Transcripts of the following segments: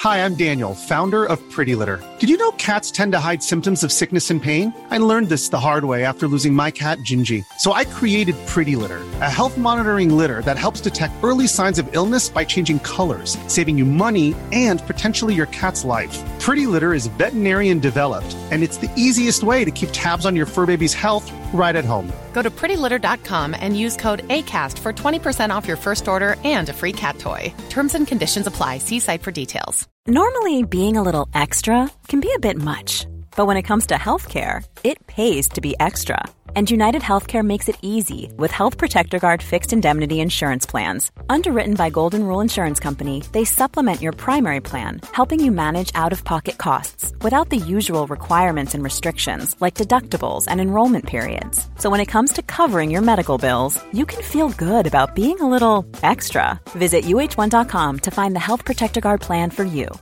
Hi, I'm Daniel, founder of Pretty Litter. Did you know cats tend to hide symptoms of sickness and pain? I learned this the hard way after losing my cat, Gingy. So I created Pretty Litter, a health monitoring litter that helps detect early signs of illness by changing colors, saving you money and potentially your cat's life. Pretty Litter is veterinarian developed, and it's the easiest way to keep tabs on your fur baby's health right at home. Go to prettylitter.com and use code ACAST for 20% off your first order and a free cat toy. Terms and conditions apply. See site for details. Normally, being a little extra can be a bit much, but when it comes to healthcare, it pays to be extra. And United Healthcare makes it easy with Health Protector Guard fixed indemnity insurance plans. Underwritten by Golden Rule Insurance Company, they supplement your primary plan, helping you manage out-of-pocket costs without the usual requirements and restrictions like deductibles and enrollment periods. So when it comes to covering your medical bills, you can feel good about being a little extra. Visit uh1.com to find the Health Protector Guard plan for you.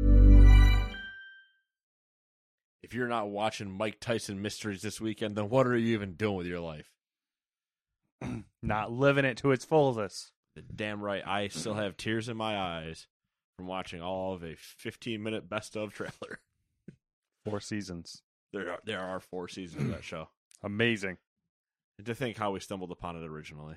If you're not watching Mike Tyson Mysteries this weekend, then what are you even doing with your life? Not living it to its fullest. Damn right, I still have tears in my eyes from watching all of a 15-minute best-of trailer. 4 seasons. There are 4 seasons of that show. Amazing. And to think how we stumbled upon it originally.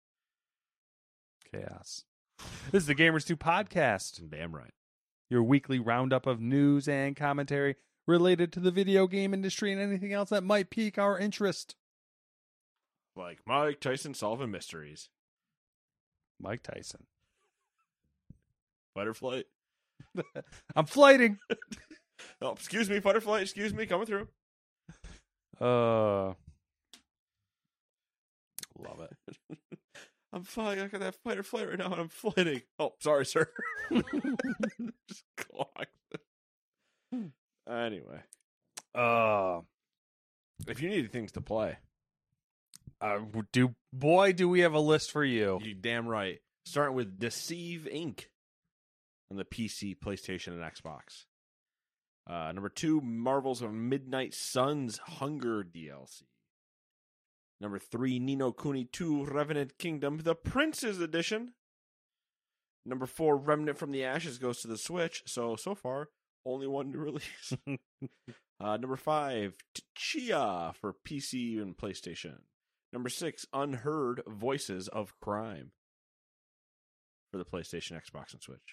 Chaos. This is the Gamers 2 podcast. Damn right. Your weekly roundup of news and commentary related to the video game industry and anything else that might pique our interest. Like Mike Tyson solving mysteries. Mike Tyson. Butterfly. I'm flighting. Oh, excuse me, Butterfly. Excuse me, coming through. Love it. I'm flying. I got that fight or flight right now, and I'm flighting. Oh, sorry, sir. Just clock. Anyway, if you need things to play, do we have a list for you? you damn right. Starting with Deceive Inc. on the PC, PlayStation, and Xbox. Number 2, Marvel's Midnight Suns Hunger DLC. Number 3, Ni no Kuni 2 Revenant Kingdom, the Prince's Edition. Number 4, Remnant from the Ashes goes to the Switch. So far, only one new release. Number 5, Chia for PC and PlayStation. Number 6, Unheard Voices of Crime for the PlayStation, Xbox, and Switch.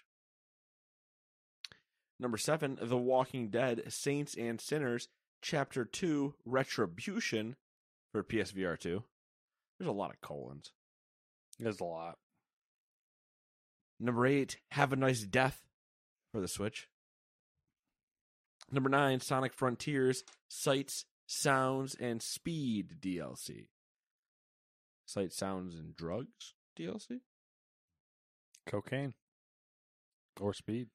Number 7, The Walking Dead Saints and Sinners Chapter 2 Retribution for PSVR 2. There's a lot of colons. There's a lot. Number 8, Have a Nice Death for the Switch. Number 9, Sonic Frontiers Sights, Sounds, and Speed DLC. Sights, Sounds, and Drugs DLC? Cocaine. Or speed.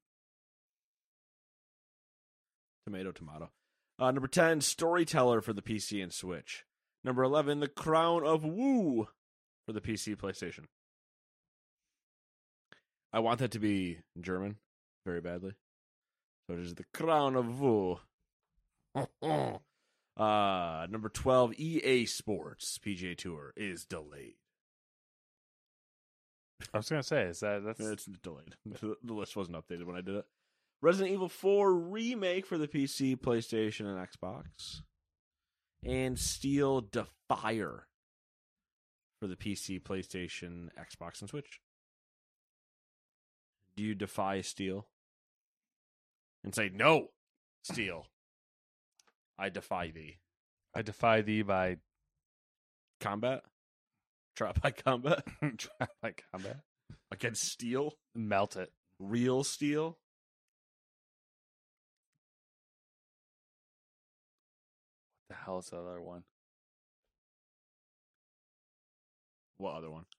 Tomato. Number 10, Storyteller for the PC and Switch. Number 11, The Crown of Wu for the PC, PlayStation. I want that to be German very badly. So it is The Crown of Wu. Number 12, EA Sports PGA Tour is delayed. I was going to say, that's... It's delayed. The list wasn't updated when I did it. Resident Evil 4 Remake for the PC, PlayStation, and Xbox. And Steel Defier for the PC, PlayStation, Xbox, and Switch. Do you defy Steel? And say, no, Steel. I defy thee. I defy thee by... Combat? Try by combat? Try by combat? Against Steel? Melt it. Real Steel? The hell is the other one? What other one?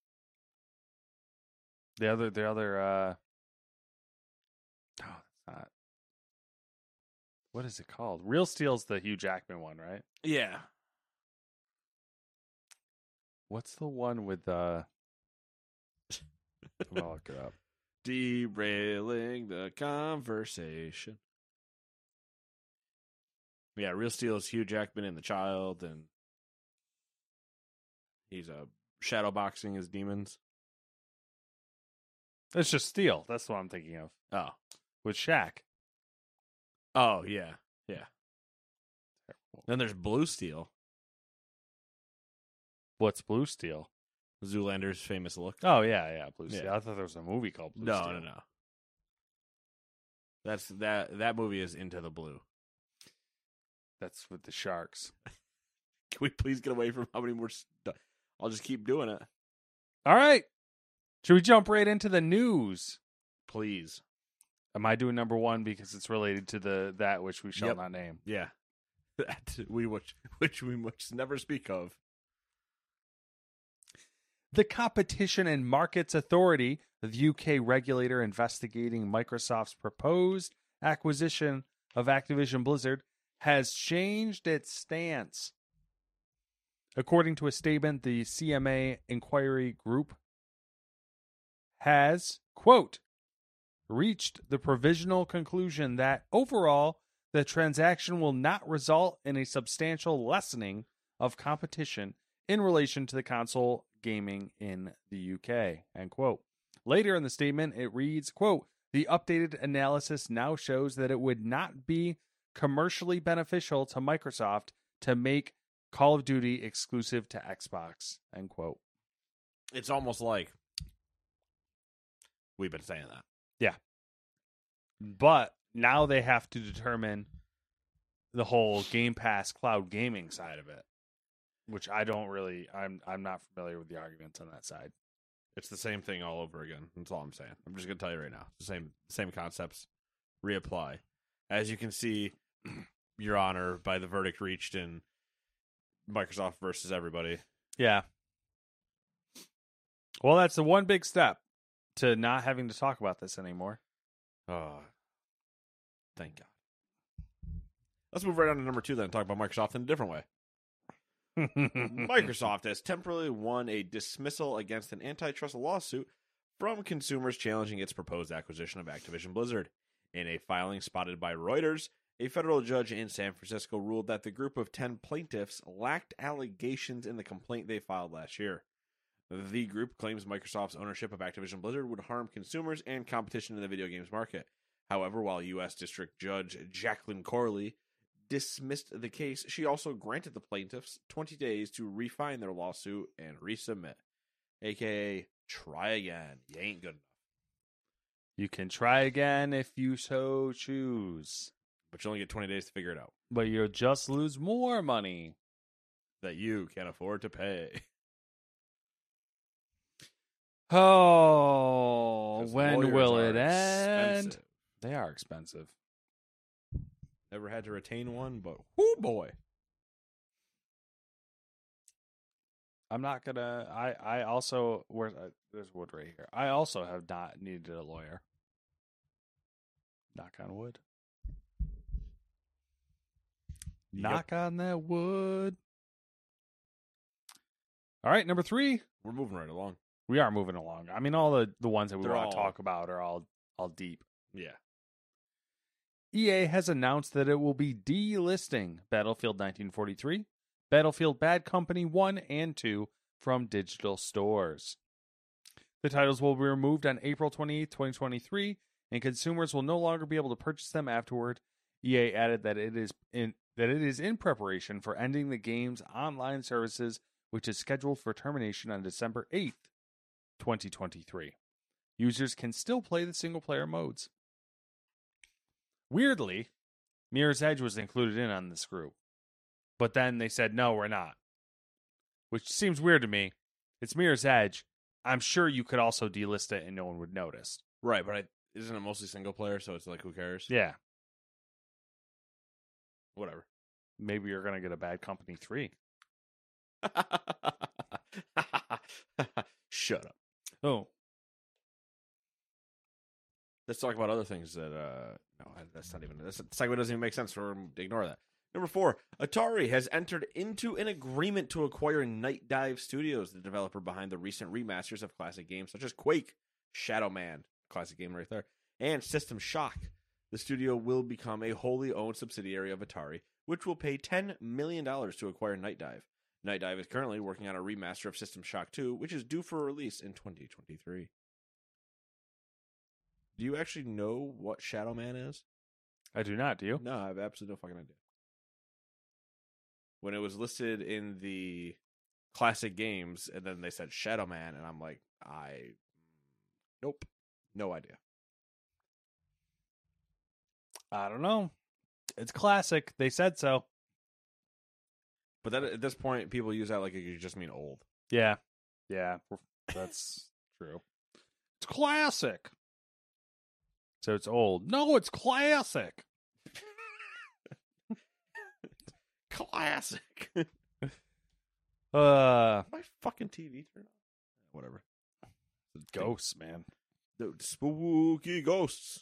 The other oh, that's not. What is it called? Real Steel's the Hugh Jackman one, right? Yeah. What's the one with I'll look it up. Derailing the conversation. Yeah, Real Steel is Hugh Jackman in The Child, and he's shadowboxing his demons. It's just Steel. That's what I'm thinking of. Oh. with Shaq. Oh, yeah. Yeah. Then there's Blue Steel. What's Blue Steel? Zoolander's famous look. Oh, yeah, Blue Steel. Yeah. I thought there was a movie called Blue Steel. No. That's that movie is Into the Blue. That's with the sharks. Can we please get away from how many more I'll just keep doing it. All right. Should we jump right into the news? Please. Am I doing number one because it's related to that which we shall not name? Yeah. That which we must never speak of. The Competition and Markets Authority, the UK regulator investigating Microsoft's proposed acquisition of Activision Blizzard, has changed its stance. According to a statement, the CMA Inquiry Group has, quote, reached the provisional conclusion that overall the transaction will not result in a substantial lessening of competition in relation to the console gaming in the UK, end quote. Later in the statement, it reads, quote, the updated analysis now shows that it would not be commercially beneficial to Microsoft to make Call of Duty exclusive to Xbox, end quote. It's almost like we've been saying that. Yeah. But now they have to determine the whole Game Pass cloud gaming side of it, which I don't really, I'm not familiar with the arguments on that side. It's the same thing all over again. That's all I'm saying. I'm just going to tell you right now. It's the same concepts reapply. As you can see, Your Honor, by the verdict reached in Microsoft versus everybody. Yeah. Well, that's the one big step to not having to talk about this anymore. Oh, thank God. Let's move right on to number 2 then and talk about Microsoft in a different way. Microsoft has temporarily won a dismissal against an antitrust lawsuit from consumers challenging its proposed acquisition of Activision Blizzard. In a filing spotted by Reuters, a federal judge in San Francisco ruled that the group of 10 plaintiffs lacked allegations in the complaint they filed last year. The group claims Microsoft's ownership of Activision Blizzard would harm consumers and competition in the video games market. However, while U.S. District Judge Jacqueline Corley dismissed the case, she also granted the plaintiffs 20 days to refile their lawsuit and resubmit, aka try again. You ain't good enough. You can try again if you so choose. But you only get 20 days to figure it out. But you'll just lose more money that you can't afford to pay. Oh, when will it end? Expensive. They are expensive. Never had to retain one, but whoo boy. I'm not gonna. I also there's wood right here. I also have not needed a lawyer. Knock on wood. Knock on that wood. All right, number 3. We're moving right along. We are moving along. I mean, all the ones that we They're want to all- talk about are all deep. Yeah. EA has announced that it will be delisting Battlefield 1943, Battlefield Bad Company 1 and 2 from digital stores. The titles will be removed on April 28, 2023, and consumers will no longer be able to purchase them afterward. EA added that it is in preparation for ending the game's online services, which is scheduled for termination on December 8th, 2023. Users can still play the single-player modes. Weirdly, Mirror's Edge was included in on this group. But then they said, no, we're not. Which seems weird to me. It's Mirror's Edge. I'm sure you could also delist it and no one would notice. Right, but isn't it mostly single player, so it's like, who cares? Yeah. Whatever. Maybe you're going to get a Bad Company 3. Shut up. Oh. Let's talk about other things that, no, that's not even, this segue doesn't even make sense, so ignore that. Number 4, Atari has entered into an agreement to acquire Night Dive Studios, the developer behind the recent remasters of classic games such as Quake, Shadow Man, classic game right there, and System Shock. The studio will become a wholly owned subsidiary of Atari, which will pay $10 million to acquire Night Dive. Night Dive is currently working on a remaster of System Shock 2, which is due for release in 2023. Do you actually know what Shadow Man is? I do not. Do you? No, I have absolutely no fucking idea. When it was listed in the classic games, and then they said Shadow Man, and I'm like, nope, no idea. I don't know. It's classic. They said so. But that, at this point, people use that like you just mean old. Yeah. Yeah. That's true. It's classic. So it's old. No, it's classic. Classic. My My fucking TV turned on. Whatever. ghosts, man. The spooky ghosts.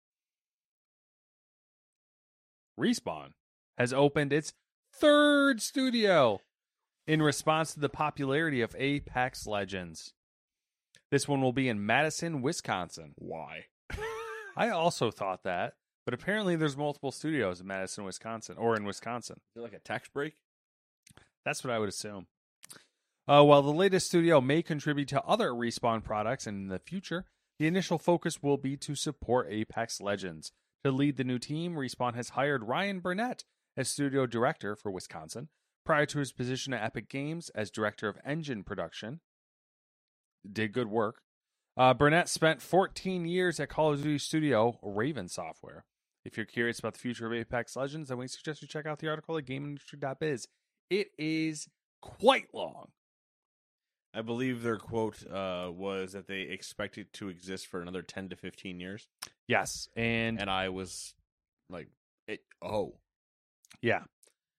Respawn has opened its third studio in response to the popularity of Apex Legends. This one will be in Madison, Wisconsin. Why? I also thought that, but apparently there's multiple studios in Madison, Wisconsin, or in Wisconsin. Is it like a tax break? That's what I would assume. While the latest studio may contribute to other Respawn products in the future, the initial focus will be to support Apex Legends. To lead the new team, Respawn has hired Ryan Burnett as studio director for Wisconsin, prior to his position at Epic Games as director of engine production. Did good work. Burnett spent 14 years at Call of Duty studio Raven Software. If you're curious about the future of Apex Legends, then we suggest you check out the article at GameIndustry.biz. It is quite long. I believe their quote was that they expect it to exist for another 10 to 15 years. Yes, and I was like, yeah.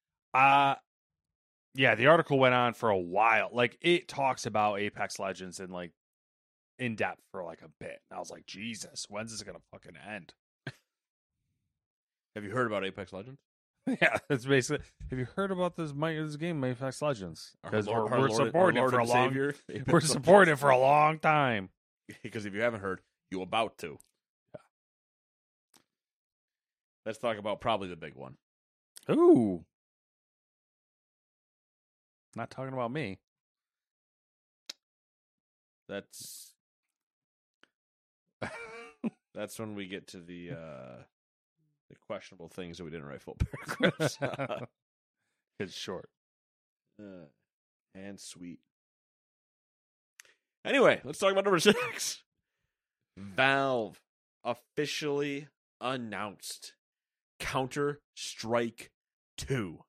Yeah, the article went on for a while. Like, it talks about Apex Legends in depth for like a bit. And I was like, Jesus, when's this gonna fucking end? Have you heard about Apex Legends? Yeah, that's basically. Have you heard about this game, Apex Legends? Because Our we're Lord- supporting our it for a Lord and long. Savior, We're Apex supporting it for a long time. Because if you haven't heard, you're about to. Yeah. Let's talk about probably the big one. Ooh, not talking about me. That's when we get to the questionable things that we didn't write full paragraphs. It's short. And sweet. Anyway, let's talk about number 6. Valve officially announced Counter-Strike 2.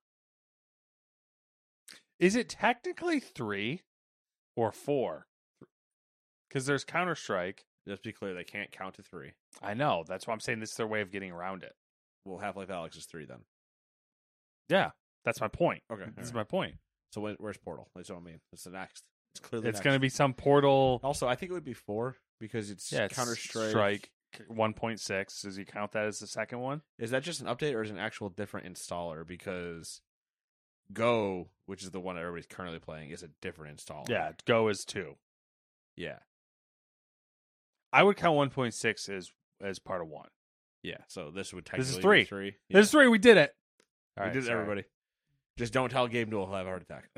Is it technically 3 or 4? Because there's Counter-Strike. Let's be clear, they can't count to 3. I know. That's why I'm saying this is their way of getting around it. Well, Half-Life Alyx is 3 then. Yeah, that's my point. Okay. This is my point. So where's Portal? That's what I mean. It's the next. It's clearly It's next. going to be some Portal. Also, I think it would be 4 because it's Yeah, it's Counter-Strike. 1.6. Does he count that as the second one? Is that just an update or is it an actual different installer? Because Go, which is the one everybody's currently playing, is a different installer. Yeah, Go is 2. Yeah. I would count 1.6 as part of 1. Yeah. So this would This technically is 3. be 3. Yeah. This is 3. We did it. All We right, did it, sorry. everybody. Just don't tell Gabe Newell he'll have a heart attack.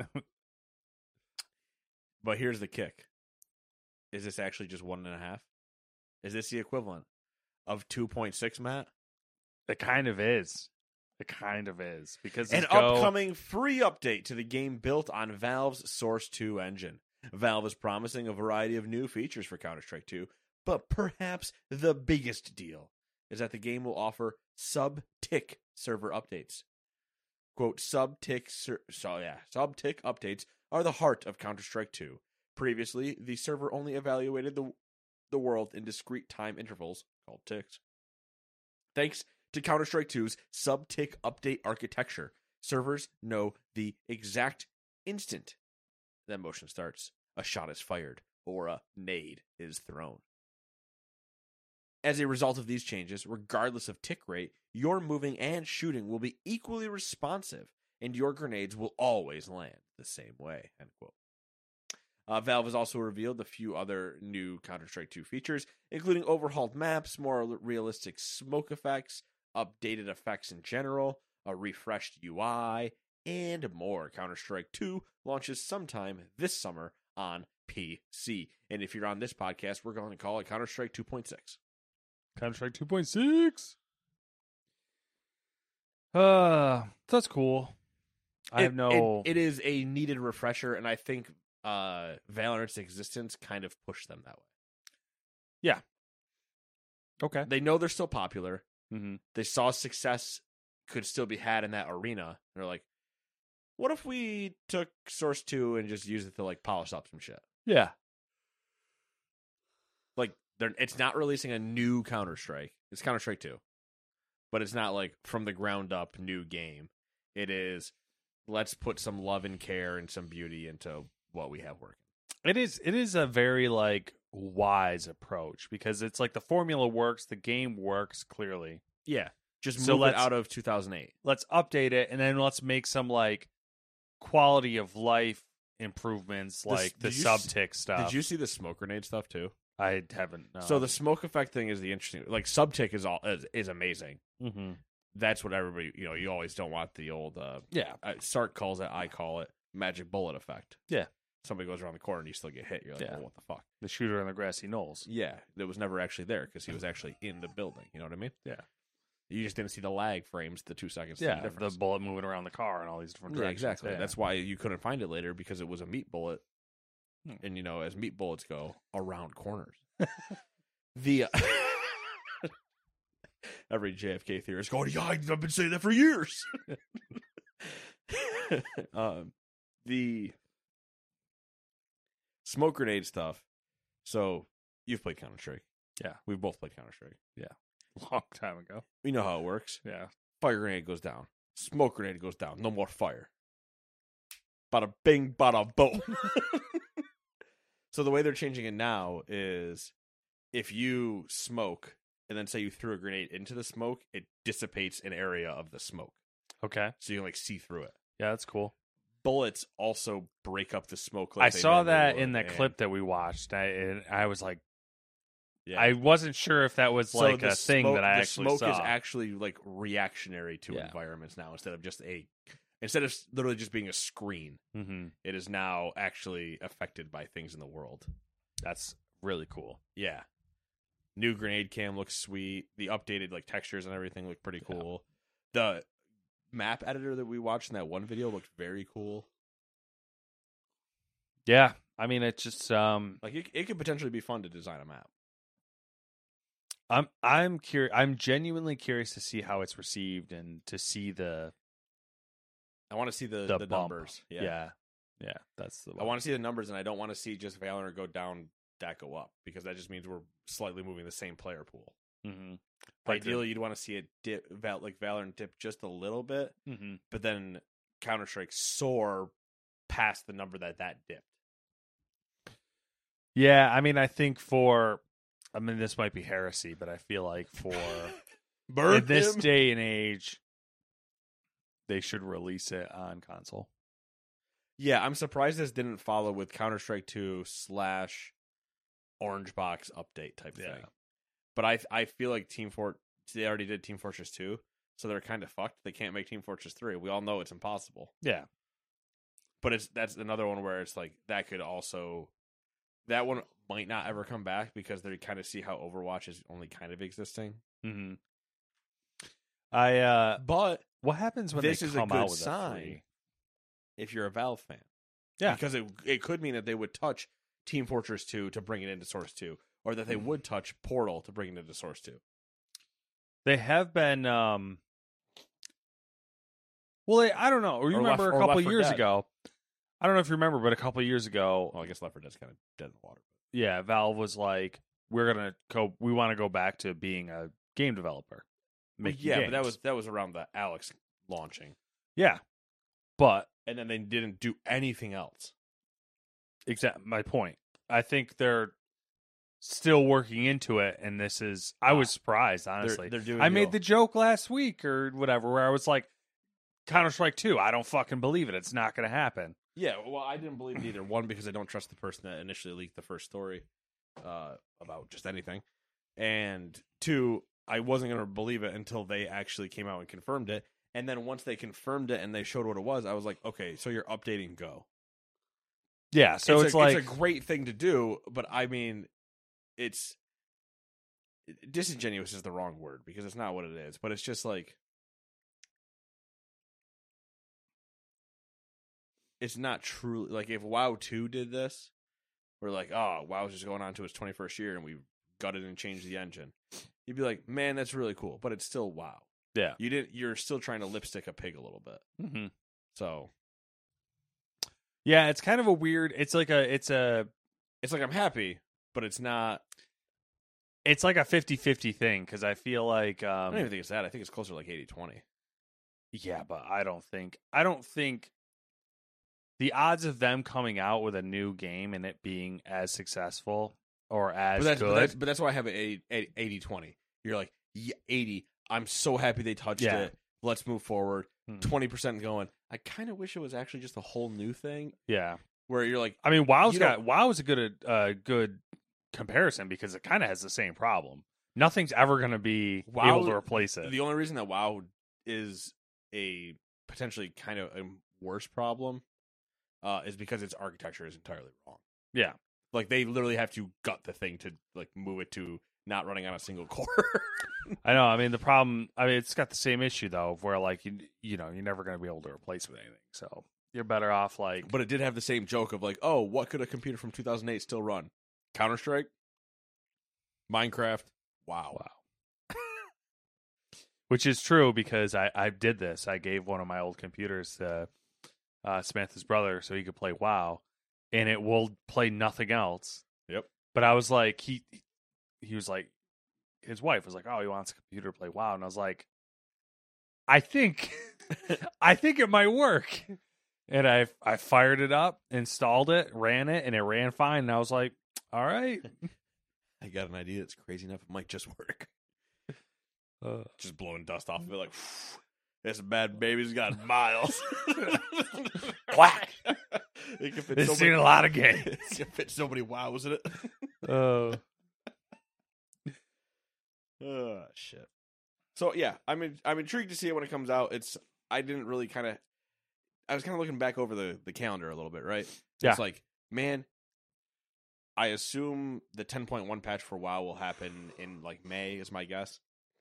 But here's the kick. Is this actually just 1.5? Is this the equivalent of 2.6, Matt? It kind of is. It kind of is. Because An it's Go. upcoming free update to the game built on Valve's Source 2 engine. Valve is promising a variety of new features for Counter-Strike 2, but perhaps the biggest deal is that the game will offer sub-tick server updates. Quote, sub-tick updates are the heart of Counter-Strike 2. Previously, the server only evaluated the world in discrete time intervals, called ticks. Thanks to Counter-Strike 2's sub-tick update architecture, servers know the exact instant that motion starts, a shot is fired, or a nade is thrown. As a result of these changes, regardless of tick rate, your moving and shooting will be equally responsive, and your grenades will always land the same way. End quote. Valve has also revealed a few other new Counter-Strike 2 features, including overhauled maps, more realistic smoke effects, updated effects in general, a refreshed UI, and more. Counter-Strike 2 launches sometime this summer on PC. And if you're on this podcast, we're going to call it Counter-Strike 2.6. Counter-Strike 2.6. That's cool. It is a needed refresher, and I think Valorant's existence kind of pushed them that way. Yeah. Okay. They know they're still popular. Mm-hmm. They saw success could still be had in that arena. They're like, what if we took Source 2 and just used it to like polish up some shit? Yeah. Like, it's not releasing a new Counter-Strike. It's Counter-Strike 2. But it's not like from the ground up new game. It is, let's put some love and care and some beauty into what we have working. It is a very like wise approach because it's like the formula works, the game works clearly. Yeah. Just move it out of 2008. Let's update it and then let's make some like quality of life improvements like the subtick stuff. Did you see the smoke grenade stuff too? I haven't. No. So the smoke effect thing is the interesting. Like subtick is amazing. Mm-hmm. That's what everybody, you always don't want the old Sark calls it, I call it magic bullet effect. Yeah. Somebody goes around the corner and you still get hit. You're like, well, what the fuck? The shooter on the grassy knolls. Yeah. That was never actually there because he was actually in the building. You know what I mean? Yeah. You just didn't see the lag frames, the 2 seconds. Yeah, the bullet moving around the car and all these different directions. Yeah, exactly. Yeah. That's why you couldn't find it later because it was a meat bullet. And, as meat bullets go around corners. Every JFK theorist going, yeah, I've been saying that for years. The smoke grenade stuff. So you've played Counter-Strike. Yeah. We've both played Counter-Strike. Yeah. Long time ago. We know how it works. Yeah. Fire grenade goes down. Smoke grenade goes down. No more fire. Bada bing, bada boom. So the way they're changing it now is if you smoke and then say you threw a grenade into the smoke, it dissipates an area of the smoke. Okay. So you can see through it. Yeah, that's cool. Bullets also break up the smoke. I saw that in the clip that we watched. I was like, yeah. I wasn't sure if that was like a thing that I actually saw. The smoke is actually like reactionary to environments now instead of literally just being a screen. Mm-hmm. It is now actually affected by things in the world. That's really cool. Yeah. New grenade cam looks sweet. The updated like textures and everything look pretty cool. The map editor that we watched in that one video looked very cool. Yeah. I mean, it's just like it could potentially be fun to design a map. I'm curious. I'm genuinely curious to see how it's received and to see I want to see the numbers. Yeah. That's the. I want to see the numbers, and I don't want to see just Valorant go down, that go up, because that just means we're slightly moving the same player pool. Mm-hmm. Ideally, you'd want to see it dip, like Valorant dip just a little bit, but then Counter-Strike soar past the number that dipped. Yeah, I mean, I think this might be heresy, but I feel like in this day and age, they should release it on console. Yeah, I'm surprised this didn't follow with Counter-Strike 2 / Orange Box update type thing. But I feel like they already did Team Fortress 2, so they're kind of fucked. They can't make Team Fortress 3. We all know it's impossible. Yeah. But that's another one where it's like that one might not ever come back because they kind of see how Overwatch is only kind of existing. Mm-hmm. But what happens when this they is come a good out with sign a free? If you're a Valve fan? Yeah, because it could mean that they would touch Team Fortress 2 to bring it into Source 2, or that they would touch Portal to bring it into Source 2. They have been. I don't know. Or you remember a couple of years ago? I don't know if you remember, but a couple of years ago, well, I guess Left 4 Dead's kind of dead in the water. Yeah, Valve was like, we want to go back to being a game developer. But that was around the Alex launching. Yeah, and then they didn't do anything else. Exactly my point. I think they're still working into it, and this is. I was surprised, honestly. They're doing. I made the joke last week or whatever, where I was like, Counter-Strike 2. I don't fucking believe it. It's not going to happen. Yeah, well, I didn't believe it either. One, because I don't trust the person that initially leaked the first story about just anything. And two, I wasn't going to believe it until they actually came out and confirmed it. And then once they confirmed it and they showed what it was, I was like, okay, so you're updating Go. Yeah, so it's a great thing to do, but I mean, it's disingenuous is the wrong word because it's not what it is, but it's just like it's not truly like if WoW 2 did this, we're like, oh, WoW's just going on to its 21st year and we gutted and changed the engine. You'd be like, man, that's really cool, but it's still WoW. Yeah, you're still trying to lipstick a pig a little bit. Mm-hmm. So, yeah, it's kind of a weird. It's like I'm happy, but it's not. It's like a 50-50 thing because I feel like I don't even think it's that. I think it's closer to like 80-20. Yeah, but I don't think the odds of them coming out with a new game and it being as successful or as good. But that's why I have it 80-20. You're like, yeah, 80. I'm so happy they touched it. Let's move forward. 20% going. I kind of wish it was actually just a whole new thing. Yeah, where you're like, I mean, WoW is a good comparison because it kind of has the same problem. Nothing's ever going to be able to replace it. The only reason that WoW is a potentially kind of a worse problem is because its architecture is entirely wrong. Yeah, like they literally have to gut the thing to like move it to not running on a single core. I know. I mean, the problem. I mean, it's got the same issue though, where like you know you're never going to be able to replace with anything. So you're better off like. But it did have the same joke of like, oh, what could a computer from 2008 still run? Counter-Strike, Minecraft. Wow. Which is true because I did this. I gave one of my old computers to Samantha's brother so he could play WoW, and it will play nothing else. Yep. But I was like, he was like, his wife was like, oh, he wants a computer to play WoW, and I was like, I think it might work. And I fired it up, installed it, ran it, and it ran fine. And I was like, all right. I got an idea that's crazy enough. It might just work. Just blowing dust off of it like, this bad baby's got miles. Quack. It's seen a lot of games. It can fit so many wows in it. Shit. So yeah, I'm intrigued to see it when it comes out. I was kind of looking back over the calendar a little bit, right? Yeah. It's like, man, I assume the 10.1 patch for WoW will happen in like May is my guess.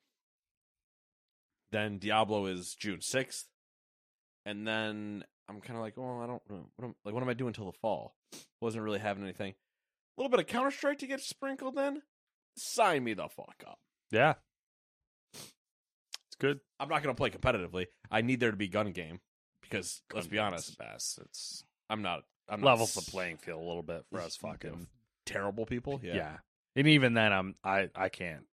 Then Diablo is June 6th. And then I'm kind of like, well, I don't know. What am I doing until the fall? Wasn't really having anything. A little bit of Counter-Strike to get sprinkled in. Sign me the fuck up. Yeah. It's good. I'm not going to play competitively. I need there to be gun game because let's be honest, the best. It's I'm not levels the playing field a little bit for us fucking terrible people. Yeah. And even then I can't.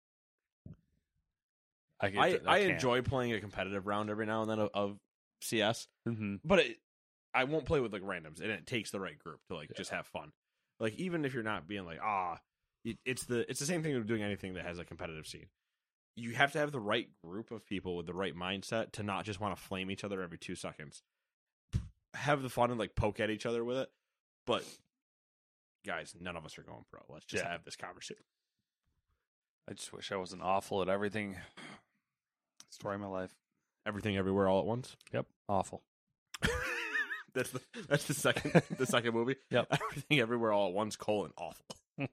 I enjoy playing a competitive round every now and then of CS, but I won't play with like randoms, and it takes the right group to like just have fun. Like even if you're not being like it's the same thing of doing anything that has a competitive scene. You have to have the right group of people with the right mindset to not just want to flame each other every 2 seconds. Have the fun and like poke at each other with it, but guys, none of us are going pro. Let's just have this conversation. I just wish I wasn't awful at everything. Story of my life. Everything everywhere all at once. Yep. Awful. That's the second movie. Yep. Everything everywhere all at once, awful.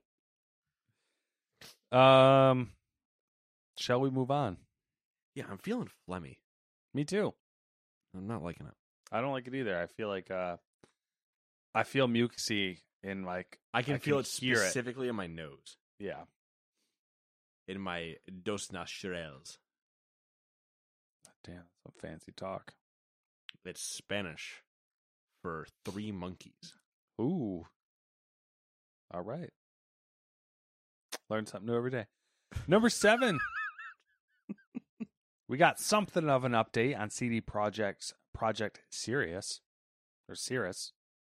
Shall we move on? Yeah, I'm feeling phlegmy. Me too. I'm not liking it. I don't like it either. I feel like I feel mucusy in like I can feel it specifically in my nose. Yeah. In my dos nostrils. Damn, some fancy talk. It's Spanish for 3 monkeys. Ooh. All right. Learn something new every day. Number 7. We got something of an update on CD Projekt's Project Sirius. Or Sirius.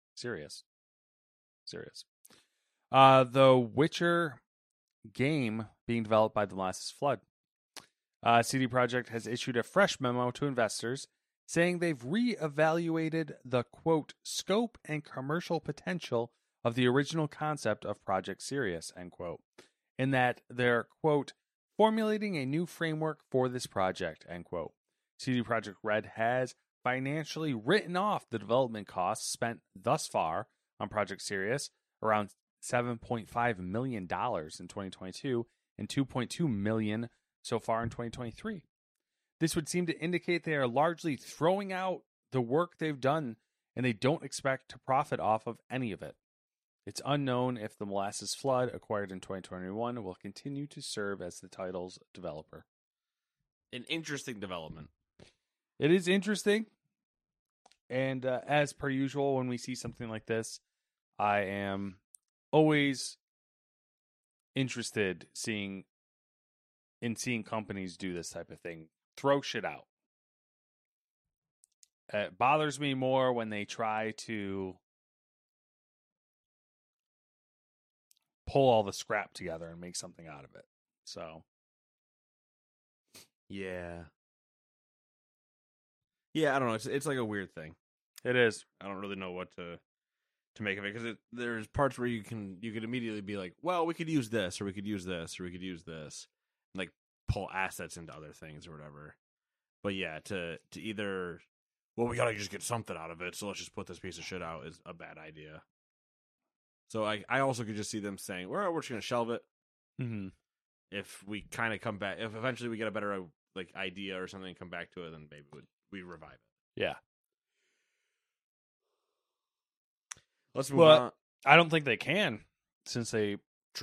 The Witcher game being developed by The Molasses Flood. CD Projekt has issued a fresh memo to investors saying they've reevaluated the, quote, scope and commercial potential of the original concept of Project Sirius, end quote, in that they're, quote, formulating a new framework for this project, end quote. CD Projekt Red has financially written off the development costs spent thus far on Project Sirius, around $7.5 million in 2022, and $2.2 million so far in 2023. This would seem to indicate they are largely throwing out the work they've done, and they don't expect to profit off of any of it. It's unknown if the Molasses Flood, acquired in 2021, will continue to serve as the title's developer. An interesting development. It is interesting, and as per usual, when we see something like this, I am always interested in seeing companies do this type of thing. Throw shit out. It bothers me more when they try to pull all the scrap together and make something out of it. So, yeah, I don't know. It's like a weird thing. it is. I don't really know what to make of it, because there's parts where you can immediately be like, well, we could use this, or we could use this, or we could use this, and like pull assets into other things or whatever. But yeah, to either, well, we gotta just get something out of it, so let's just put this piece of shit out, is a bad idea. So I also could just see them saying, well, we're just gonna shelve it. Mm-hmm. If we kind of come back, if eventually we get a better like idea or something, come back to it, then maybe we revive it. Yeah. Let's move on. I don't think they can, since they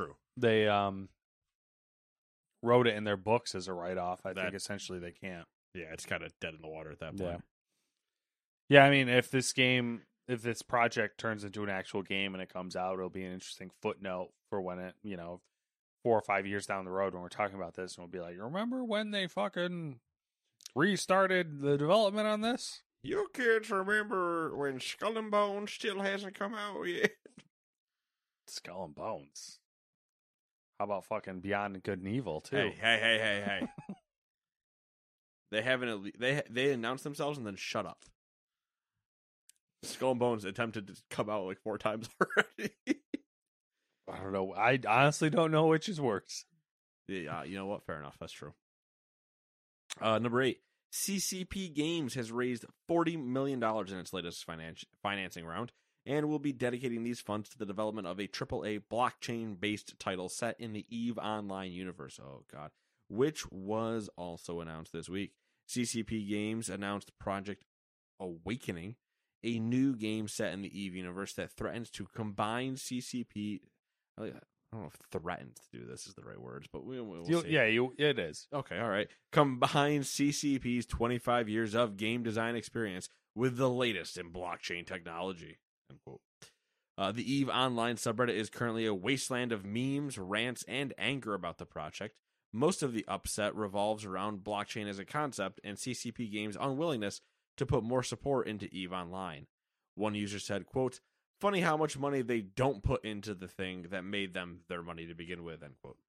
wrote it in their books as a write-off. I think essentially they can't. Yeah, it's kind of dead in the water at that point. Yeah, I mean, if this project turns into an actual game and it comes out, it'll be an interesting footnote for when it, 4 or 5 years down the road when we're talking about this, and we'll be like, remember when they fucking restarted the development on this? You kids remember when Skull and Bones still hasn't come out yet? Skull and Bones. How about fucking Beyond Good and Evil too? Hey. They haven't. They announced themselves and then shut up. Skull and Bones attempted to come out like 4 times already. I don't know. I honestly don't know which is worse. Yeah, you know what? Fair enough. That's true. Number 8. CCP Games has raised $40 million in its latest financing round, and will be dedicating these funds to the development of a AAA blockchain-based title set in the EVE Online universe. Oh, God. Which was also announced this week. CCP Games announced Project Awakening, a new game set in the EVE universe that threatens to combine CCP... I don't know if threatens to do this is the right words, but we'll see. Yeah, it is. Okay, all right. Combine CCP's 25 years of game design experience with the latest in blockchain technology. End quote. The EVE Online subreddit is currently a wasteland of memes, rants, and anger about the project. Most of the upset revolves around blockchain as a concept and CCP Games' unwillingness to put more support into EVE Online. One user said, quote, "Funny how much money they don't put into the thing that made them their money to begin with," end quote.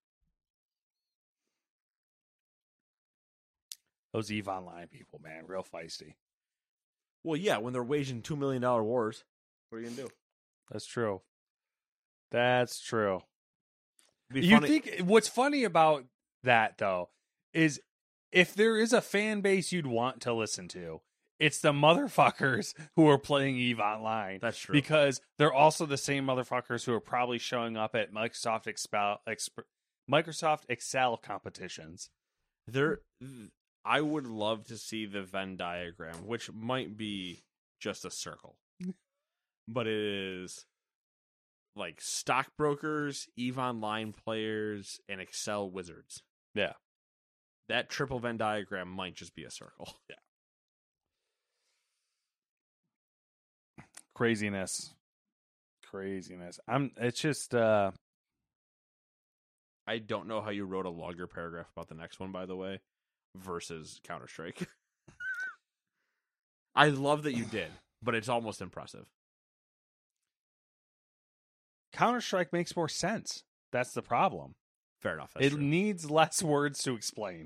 Those EVE Online people, man, real feisty. Well, yeah, when they're waging $2 million wars, what are you going to do? That's true. That's true. You think what's funny about that, though, is if there is a fan base you'd want to listen to, it's the motherfuckers who are playing EVE Online. That's true. Because they're also the same motherfuckers who are probably showing up at Microsoft Excel competitions. I would love to see the Venn diagram, which might be just a circle. But it is like stockbrokers, EVE Online players, and Excel wizards. Yeah. That triple Venn diagram might just be a circle. Yeah. Craziness. It's just I don't know how you wrote a longer paragraph about the next one, by the way, versus Counter-Strike. I love that you did, but it's almost impressive. Counter-Strike makes more sense. That's the problem. Fair enough. It needs less words to explain.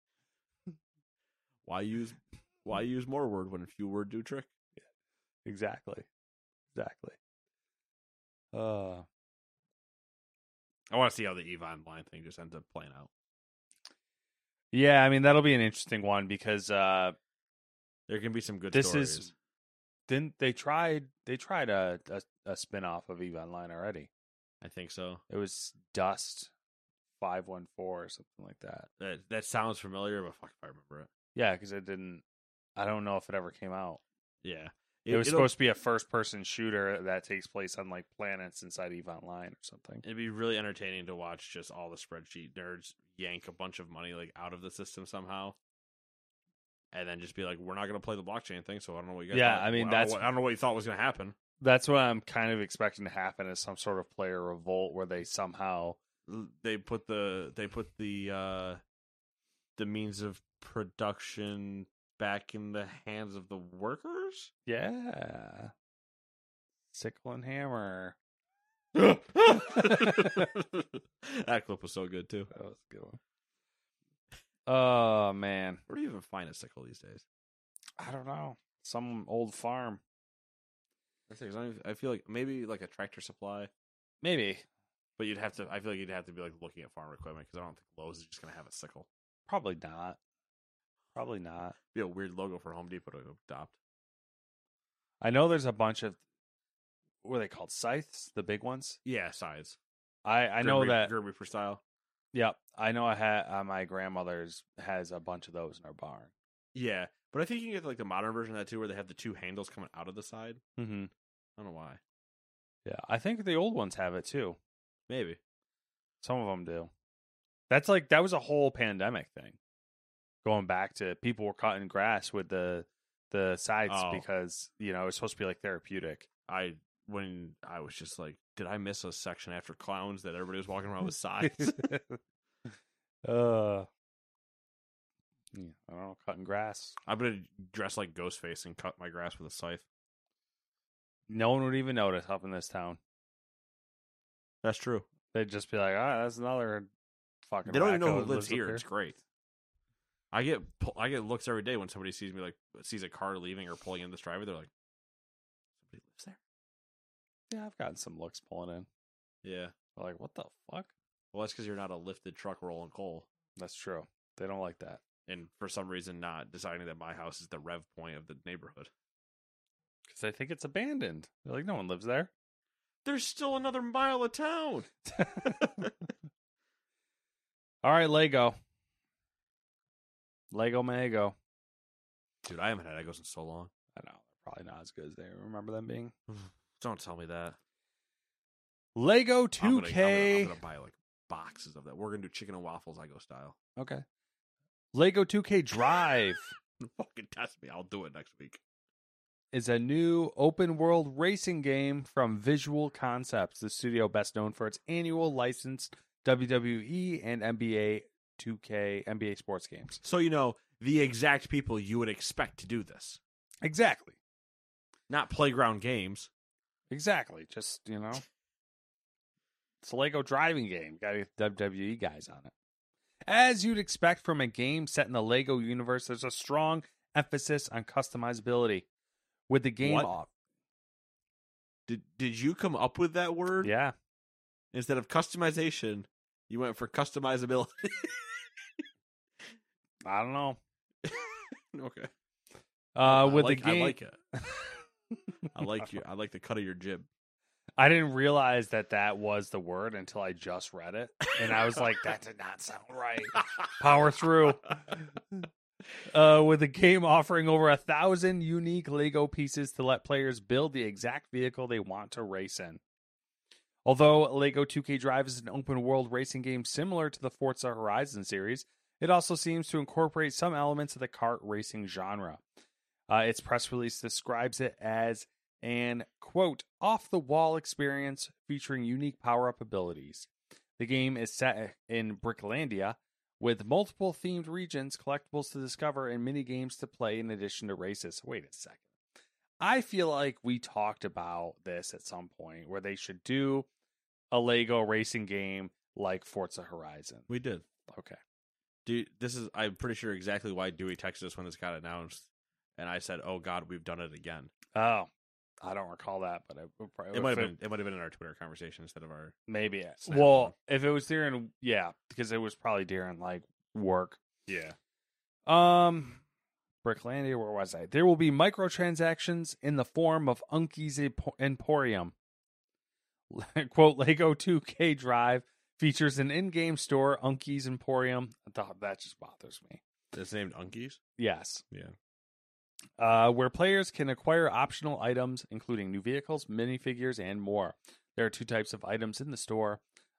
Why use more word when a few word do trick? Yeah, exactly. I want to see how the EVE Online thing just ends up playing out. Yeah, I mean that'll be an interesting one because there can be some good stories. Didn't they tried a spin-off of EVE Online already? I think so. It was Dust 514 or something like that. That sounds familiar, but fuck if I remember it. Yeah, because I don't know if it ever came out. Yeah. It was supposed to be a first-person shooter that takes place on like planets inside EVE Online or something. It'd be really entertaining to watch just all the spreadsheet nerds yank a bunch of money like out of the system somehow, and then just be like, "We're not going to play the blockchain thing." So I don't know what you guys. Yeah, thought. I mean, I don't know what you thought was going to happen. That's what I'm kind of expecting to happen is some sort of player revolt where they somehow They put the means of production back in the hands of the workers. Yeah. Sickle and hammer. That clip was so good too. That was a good one. Oh, man. Where do you even find a sickle these days? I don't know. Some old farm. I feel like maybe like a Tractor Supply, Maybe. but I feel like you'd have to be like looking at farm equipment because I don't think Lowe's is just going to have a sickle. Probably not. Probably not. Be a weird logo for Home Depot to adopt. I know there's a bunch of, what are they called? Scythes? The big ones? Yeah, size. I know that. Grim Reaper style. Yep. I know I had my grandmother's has a bunch of those in her barn. Yeah, but I think you can get like the modern version of that too, where they have the two handles coming out of the side. Mm-hmm. I don't know why. Yeah. I think the old ones have it too. Maybe. Some of them do. That was a whole pandemic thing. Going back to people were cutting grass with the sides because, it was supposed to be like therapeutic. When I was just like, did I miss a section after clowns that everybody was walking around with sides? Yeah, I don't know, cutting grass. I'm gonna dress like Ghostface and cut my grass with a scythe. No one would even notice up in this town. That's true. They'd just be like, that's another fucking. They don't even know racco who that lives here. up It's great. I get looks every day when somebody sees me, like sees a car leaving or pulling in this driveway. They're like, somebody lives there. Yeah, I've gotten some looks pulling in. Yeah. They're like, what the fuck? Well, that's because you're not a lifted truck rolling coal. That's true. They don't like that. And for some reason, not deciding that my house is the rev point of the neighborhood. Because they think it's abandoned. They're like, no one lives there. There's still another mile of town. All right, Lego. Lego Mago. Dude, I haven't had Legos in so long. I know. They're probably not as good as they remember them being. Don't tell me that. Lego 2K. I'm gonna buy like boxes of that. We're gonna do chicken and waffles Lego style. Okay. Lego 2K Drive Fucking test me. I'll do it next week. is a new open world racing game from Visual Concepts, the studio best known for its annual licensed WWE and NBA 2K NBA sports games. So the exact people you would expect to do this. Exactly. Not playground games. Exactly. Just, it's a Lego driving game. Got to get WWE guys on it. As you'd expect from a game set in the Lego universe, there's a strong emphasis on customizability. With the game off. Did you come up with that word? Yeah. Instead of customization, you went for customizability. I don't know. Okay. With the game, I like it. I like the cut of your jib. I didn't realize that was the word until I just read it, and I was like, "That did not sound right." Power through. With the game offering over 1,000 unique Lego pieces to let players build the exact vehicle they want to race in. Although Lego 2K Drive is an open-world racing game similar to the Forza Horizon series, it also seems to incorporate some elements of the kart racing genre. Its press release describes it as an, quote, off-the-wall experience featuring unique power-up abilities. The game is set in Bricklandia, with multiple themed regions, collectibles to discover, and mini-games to play in addition to races. Wait a second. I feel like we talked about this at some point, where they should do a Lego racing game like Forza Horizon. We did. Okay. Dude, I'm pretty sure exactly why Dewey texted us when this got announced. And I said, oh, God, we've done it again. Oh, I don't recall that, but it might have been in our Twitter conversation instead of our maybe. Snap well, one. if it was during, because it was probably during like work. Yeah. Bricklandia, where was I? There will be microtransactions in the form of Unky's Emporium. Quote, Lego 2K Drive Features an in-game store, Unky's Emporium. That just bothers me. It's named Unky's? Yes. Yeah. Where players can acquire optional items, including new vehicles, minifigures, and more. There are 2 types of items in the store.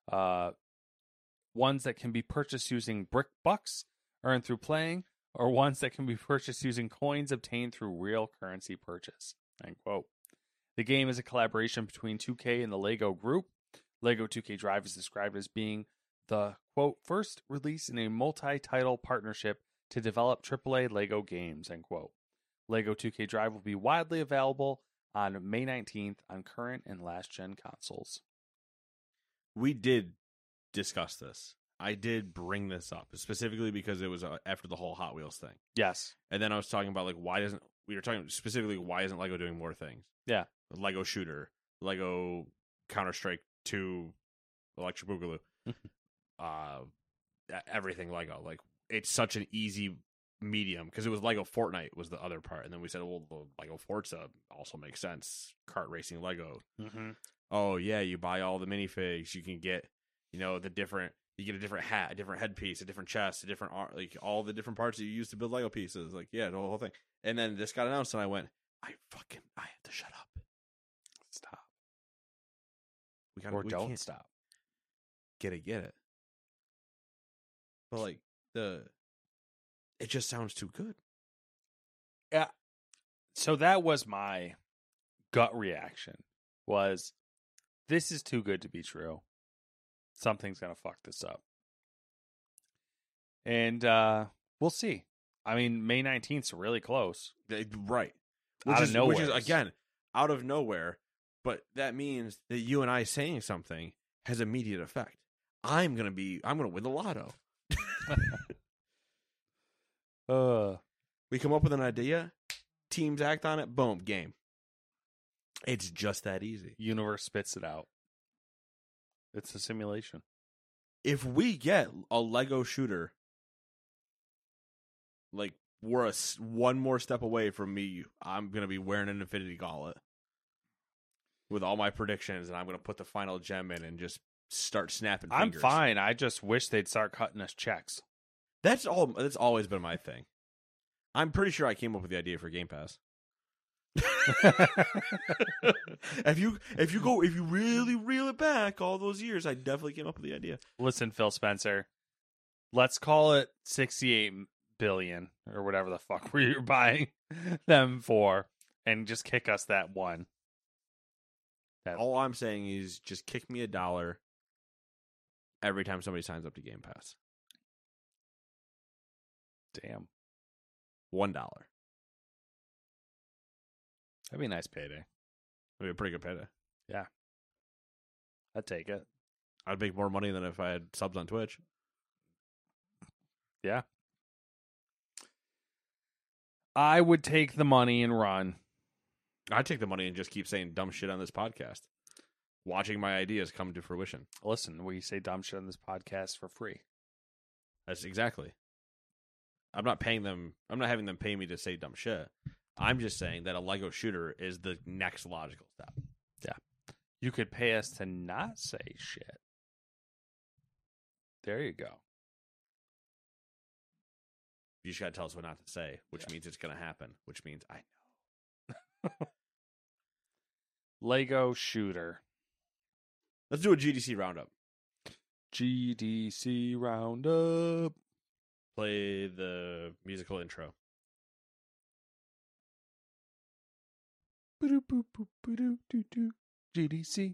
Ones that can be purchased using brick bucks earned through playing, or ones that can be purchased using coins obtained through real currency purchase. End quote. The game is a collaboration between 2K and the LEGO Group. LEGO 2K Drive is described as being the, quote, first release in a multi-title partnership to develop AAA LEGO games, end quote. LEGO 2K Drive will be widely available on May 19th on current and last-gen consoles. We did discuss this. I did bring this up, specifically because it was after the whole Hot Wheels thing. Yes. And then I was talking about, like, why isn't LEGO doing more things? Yeah. Lego Shooter, Lego Counter-Strike 2, Electric Boogaloo, everything Lego. Like, it's such an easy medium, because it was Lego Fortnite was the other part, and then we said, well, Lego Forza also makes sense. Kart racing Lego. Mm-hmm. Oh yeah, you buy all the minifigs, you can get, you get a different hat, a different headpiece, a different chest, a different art, like all the different parts that you use to build Lego pieces. Like, yeah, the whole thing. And then this got announced, and I went, I have to shut up. Stop. We Don't can't stop. Get it. But like it just sounds too good. Yeah. So that was my gut reaction. Was this is too good to be true. Something's gonna fuck this up. And we'll see. I mean, May 19th is really close. Right. Which is again out of nowhere, but that means that you and I saying something has immediate effect. I'm gonna win the lotto. We come up with an idea, teams act on it, boom, game. It's just that easy. Universe spits it out. It's a simulation. If we get a Lego Shooter, like, we're one more step away from me. I'm going to be wearing an Infinity Gauntlet with all my predictions, and I'm going to put the final gem in and just start snapping fingers. I'm fine. I just wish they'd start cutting us checks. That's always been my thing. I'm pretty sure I came up with the idea for Game Pass. if you really reel it back all those years, I definitely came up with the idea. Listen, Phil Spencer, let's call it 68 billion or whatever the fuck we're buying them for, and just kick us that one. All I'm saying is just kick me $1 every time somebody signs up to Game Pass. Damn. $1. That'd be a nice payday. That'd be a pretty good payday. Yeah. I'd take it. I'd make more money than if I had subs on Twitch. Yeah. I would take the money and run. I'd take the money and just keep saying dumb shit on this podcast. Watching my ideas come to fruition. Listen, we say dumb shit on this podcast for free. That's exactly. I'm not paying them. I'm not having them pay me to say dumb shit. I'm just saying that a Lego Shooter is the next logical step. Yeah. You could pay us to not say shit. There you go. You just got to tell us what not to say, which means it's going to happen, which means I know. Lego Shooter. Let's do a GDC roundup. GDC roundup. Play the musical intro. GDC.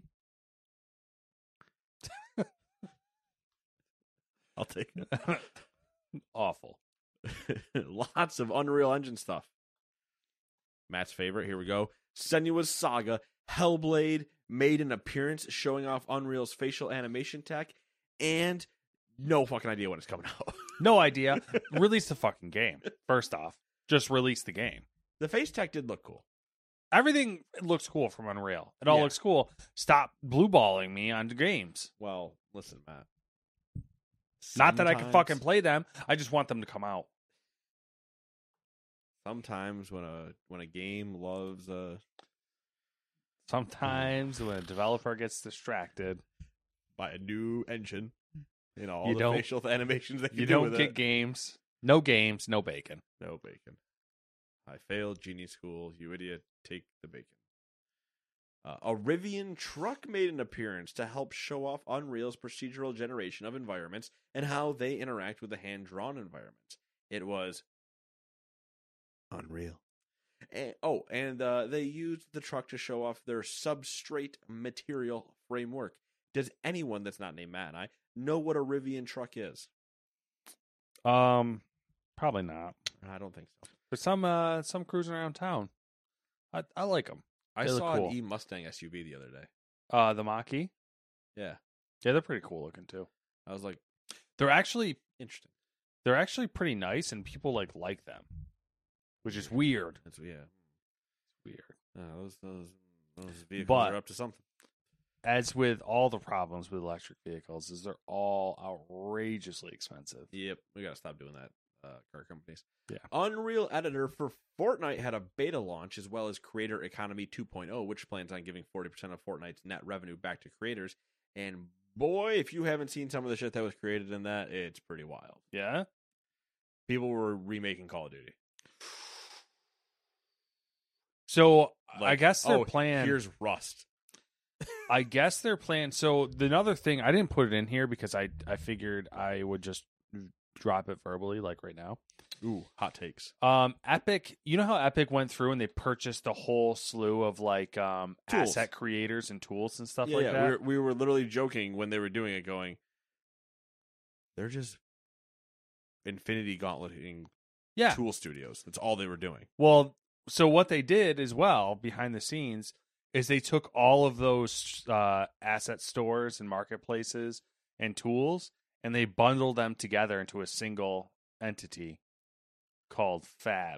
I'll take it. Awful. Lots of Unreal Engine stuff. Matt's favorite. Here we go. Senua's Saga. Hellblade made an appearance showing off Unreal's facial animation tech, and no fucking idea when it's coming out. No idea. Release the fucking game. First off, just release the game. The face tech did look cool. Everything looks cool from Unreal. It all looks cool. Stop blue balling me on games. Well, listen, Matt. Not that I can fucking play them. I just want them to come out. Sometimes when a game loves Sometimes when a developer gets distracted. buy a new engine and all You the don't- facial animations that You do don't with get it. games, no bacon. No bacon. I failed genie school. You idiot. Take the bacon. A Rivian truck made an appearance to help show off Unreal's procedural generation of environments and how they interact with the hand-drawn environments. It was unreal. And they used the truck to show off their substrate material framework. Does anyone that's not named Matt and I know what a Rivian truck is? Probably not. I don't think so. There's some cruising around town. I like them. I They look saw cool. an E-Mustang SUV the other day. The Mach-E. Yeah. Yeah, they're pretty cool looking too. I was like, They're actually interesting. pretty nice, and people like them, which is weird. That's, yeah. Weird. Those vehicles But- are up to something. As with all the problems with electric vehicles, is they're all outrageously expensive. Yep, we gotta stop doing that, car companies. Yeah. Unreal Editor for Fortnite had a beta launch, as well as Creator Economy 2.0, which plans on giving 40% of Fortnite's net revenue back to creators. And boy, if you haven't seen some of the shit that was created in that, it's pretty wild. Yeah. People were remaking Call of Duty. So I Like, guess their plan. Here's Rust. I guess their plan. So another thing, I didn't put it in here because I figured I would just drop it verbally, like right now. Ooh, hot takes. Epic. You know how Epic went through and they purchased a whole slew of like asset creators and tools and stuff like that. We were literally joking when they were doing it, going, they're just Infinity Gauntleting Yeah. tool studios. That's all they were doing. Well, so what they did as well behind the scenes is they took all of those asset stores and marketplaces and tools and they bundled them together into a single entity called Fab.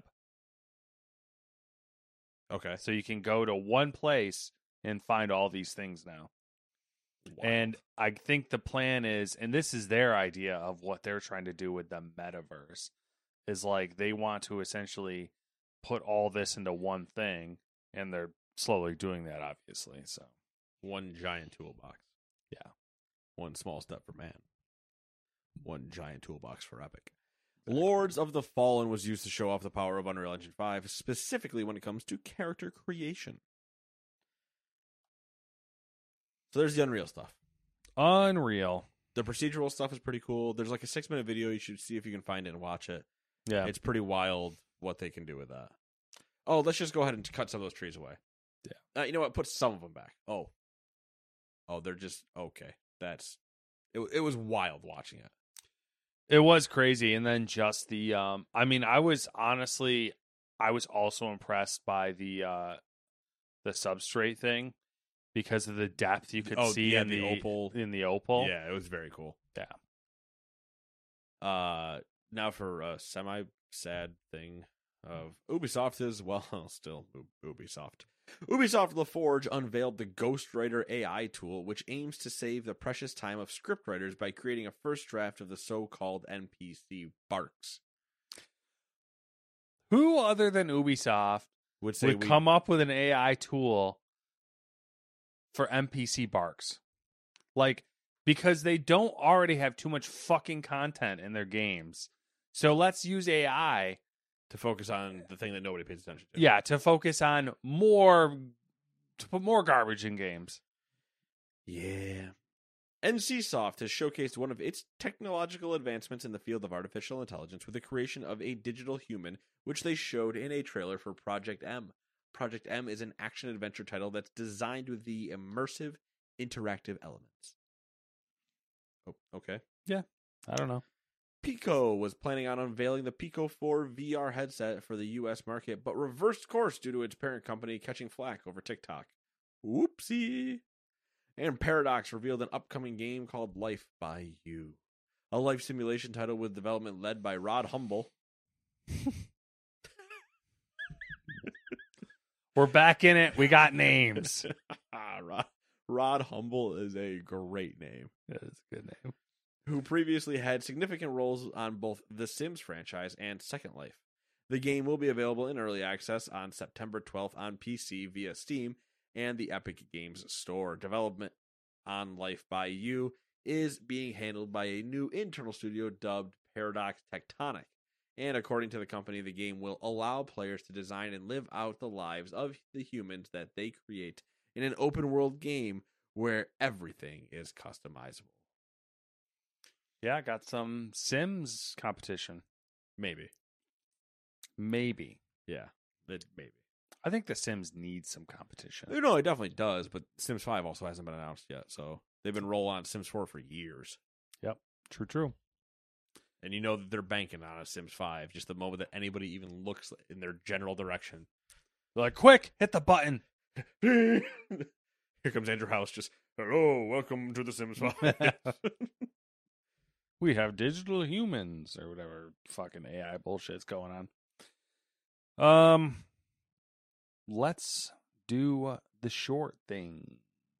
Okay. So you can go to one place and find all these things now. And I think the plan is, and this is their idea of what they're trying to do with the metaverse, is like they want to essentially put all this into one thing, and they're slowly doing that, obviously. So One giant toolbox. Yeah. One small step for man. One giant toolbox for Epic. Lords of the Fallen was used to show off the power of Unreal Engine 5, specifically when it comes to character creation. So there's the Unreal stuff. Unreal. The procedural stuff is pretty cool. There's like a 6-minute video. You should see if you can find it and watch it. Yeah. It's pretty wild what they can do with that. Oh, let's just go ahead and cut some of those trees away. Yeah. You know what? Put some of them back. Oh, they're just okay. It was wild watching it. It was crazy. And then just the I mean, I was also impressed by the substrate thing because of the depth you could see in the opal. opal. Yeah, it was very cool. Yeah. Now for a semi-sad thing of Ubisoft is, well, still Ubisoft. Ubisoft LaForge unveiled the Ghostwriter AI tool, which aims to save the precious time of scriptwriters by creating a first draft of the so-called NPC barks. Who other than Ubisoft Would say would come up with an AI tool for NPC barks? Like, because they don't already have too much fucking content in their games. So let's use AI to focus on the thing that nobody pays attention to. Yeah, to focus on to put more garbage in games. Yeah. NCSoft has showcased one of its technological advancements in the field of artificial intelligence with the creation of a digital human, which they showed in a trailer for Project M. Project M is an action-adventure title that's designed with the immersive, interactive elements. Oh, okay. Yeah, I don't know. Pico was planning on unveiling the Pico 4 VR headset for the U.S. market, but reversed course due to its parent company catching flack over TikTok. Whoopsie. And Paradox revealed an upcoming game called Life by You, a life simulation title with development led by Rod Humble. We're back in it. We got names. Rod Humble is a great name. Yeah, that's a good name. Who previously had significant roles on both the Sims franchise and Second Life. The game will be available in early access on September 12th on PC via Steam and the Epic Games Store. Development on Life by You is being handled by a new internal studio dubbed Paradox Tectonic. And according to the company, the game will allow players to design and live out the lives of the humans that they create in an open world game where everything is customizable. Yeah, got some Sims competition. Maybe. Yeah, maybe. I think The Sims needs some competition. No, it definitely does, but Sims 5 also hasn't been announced yet, so they've been rolling on Sims 4 for years. Yep, true. And you know that they're banking on a Sims 5 just the moment that anybody even looks in their general direction. They're like, quick, hit the button. Here comes Andrew House just, hello, welcome to the Sims 5. We have digital humans or whatever fucking AI bullshit's going on. Let's do the short thing.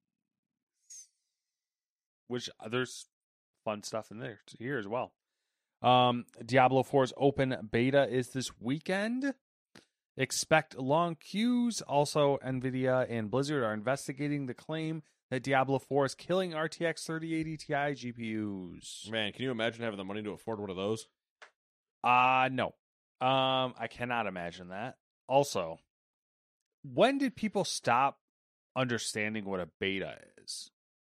Which there's fun stuff in there here as well. Diablo 4's open beta is this weekend. Expect long queues. Also, NVIDIA and Blizzard are investigating the claim that Diablo 4 is killing RTX 3080 Ti GPUs. Man, can you imagine having the money to afford one of those? No. I cannot imagine that. Also, when did people stop understanding what a beta is?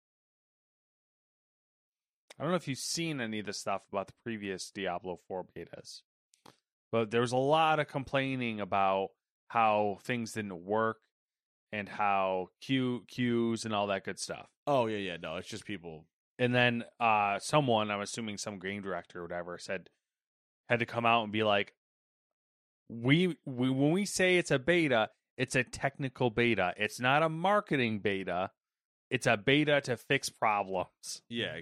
I don't know if you've seen any of the stuff about the previous Diablo 4 betas, but there was a lot of complaining about how things didn't work and how queues and all that good stuff. Oh, yeah. No, it's just people. And then someone, I'm assuming some game director or whatever, had to come out and be like, we when we say it's a beta, it's a technical beta. It's not a marketing beta. It's a beta to fix problems. Yeah.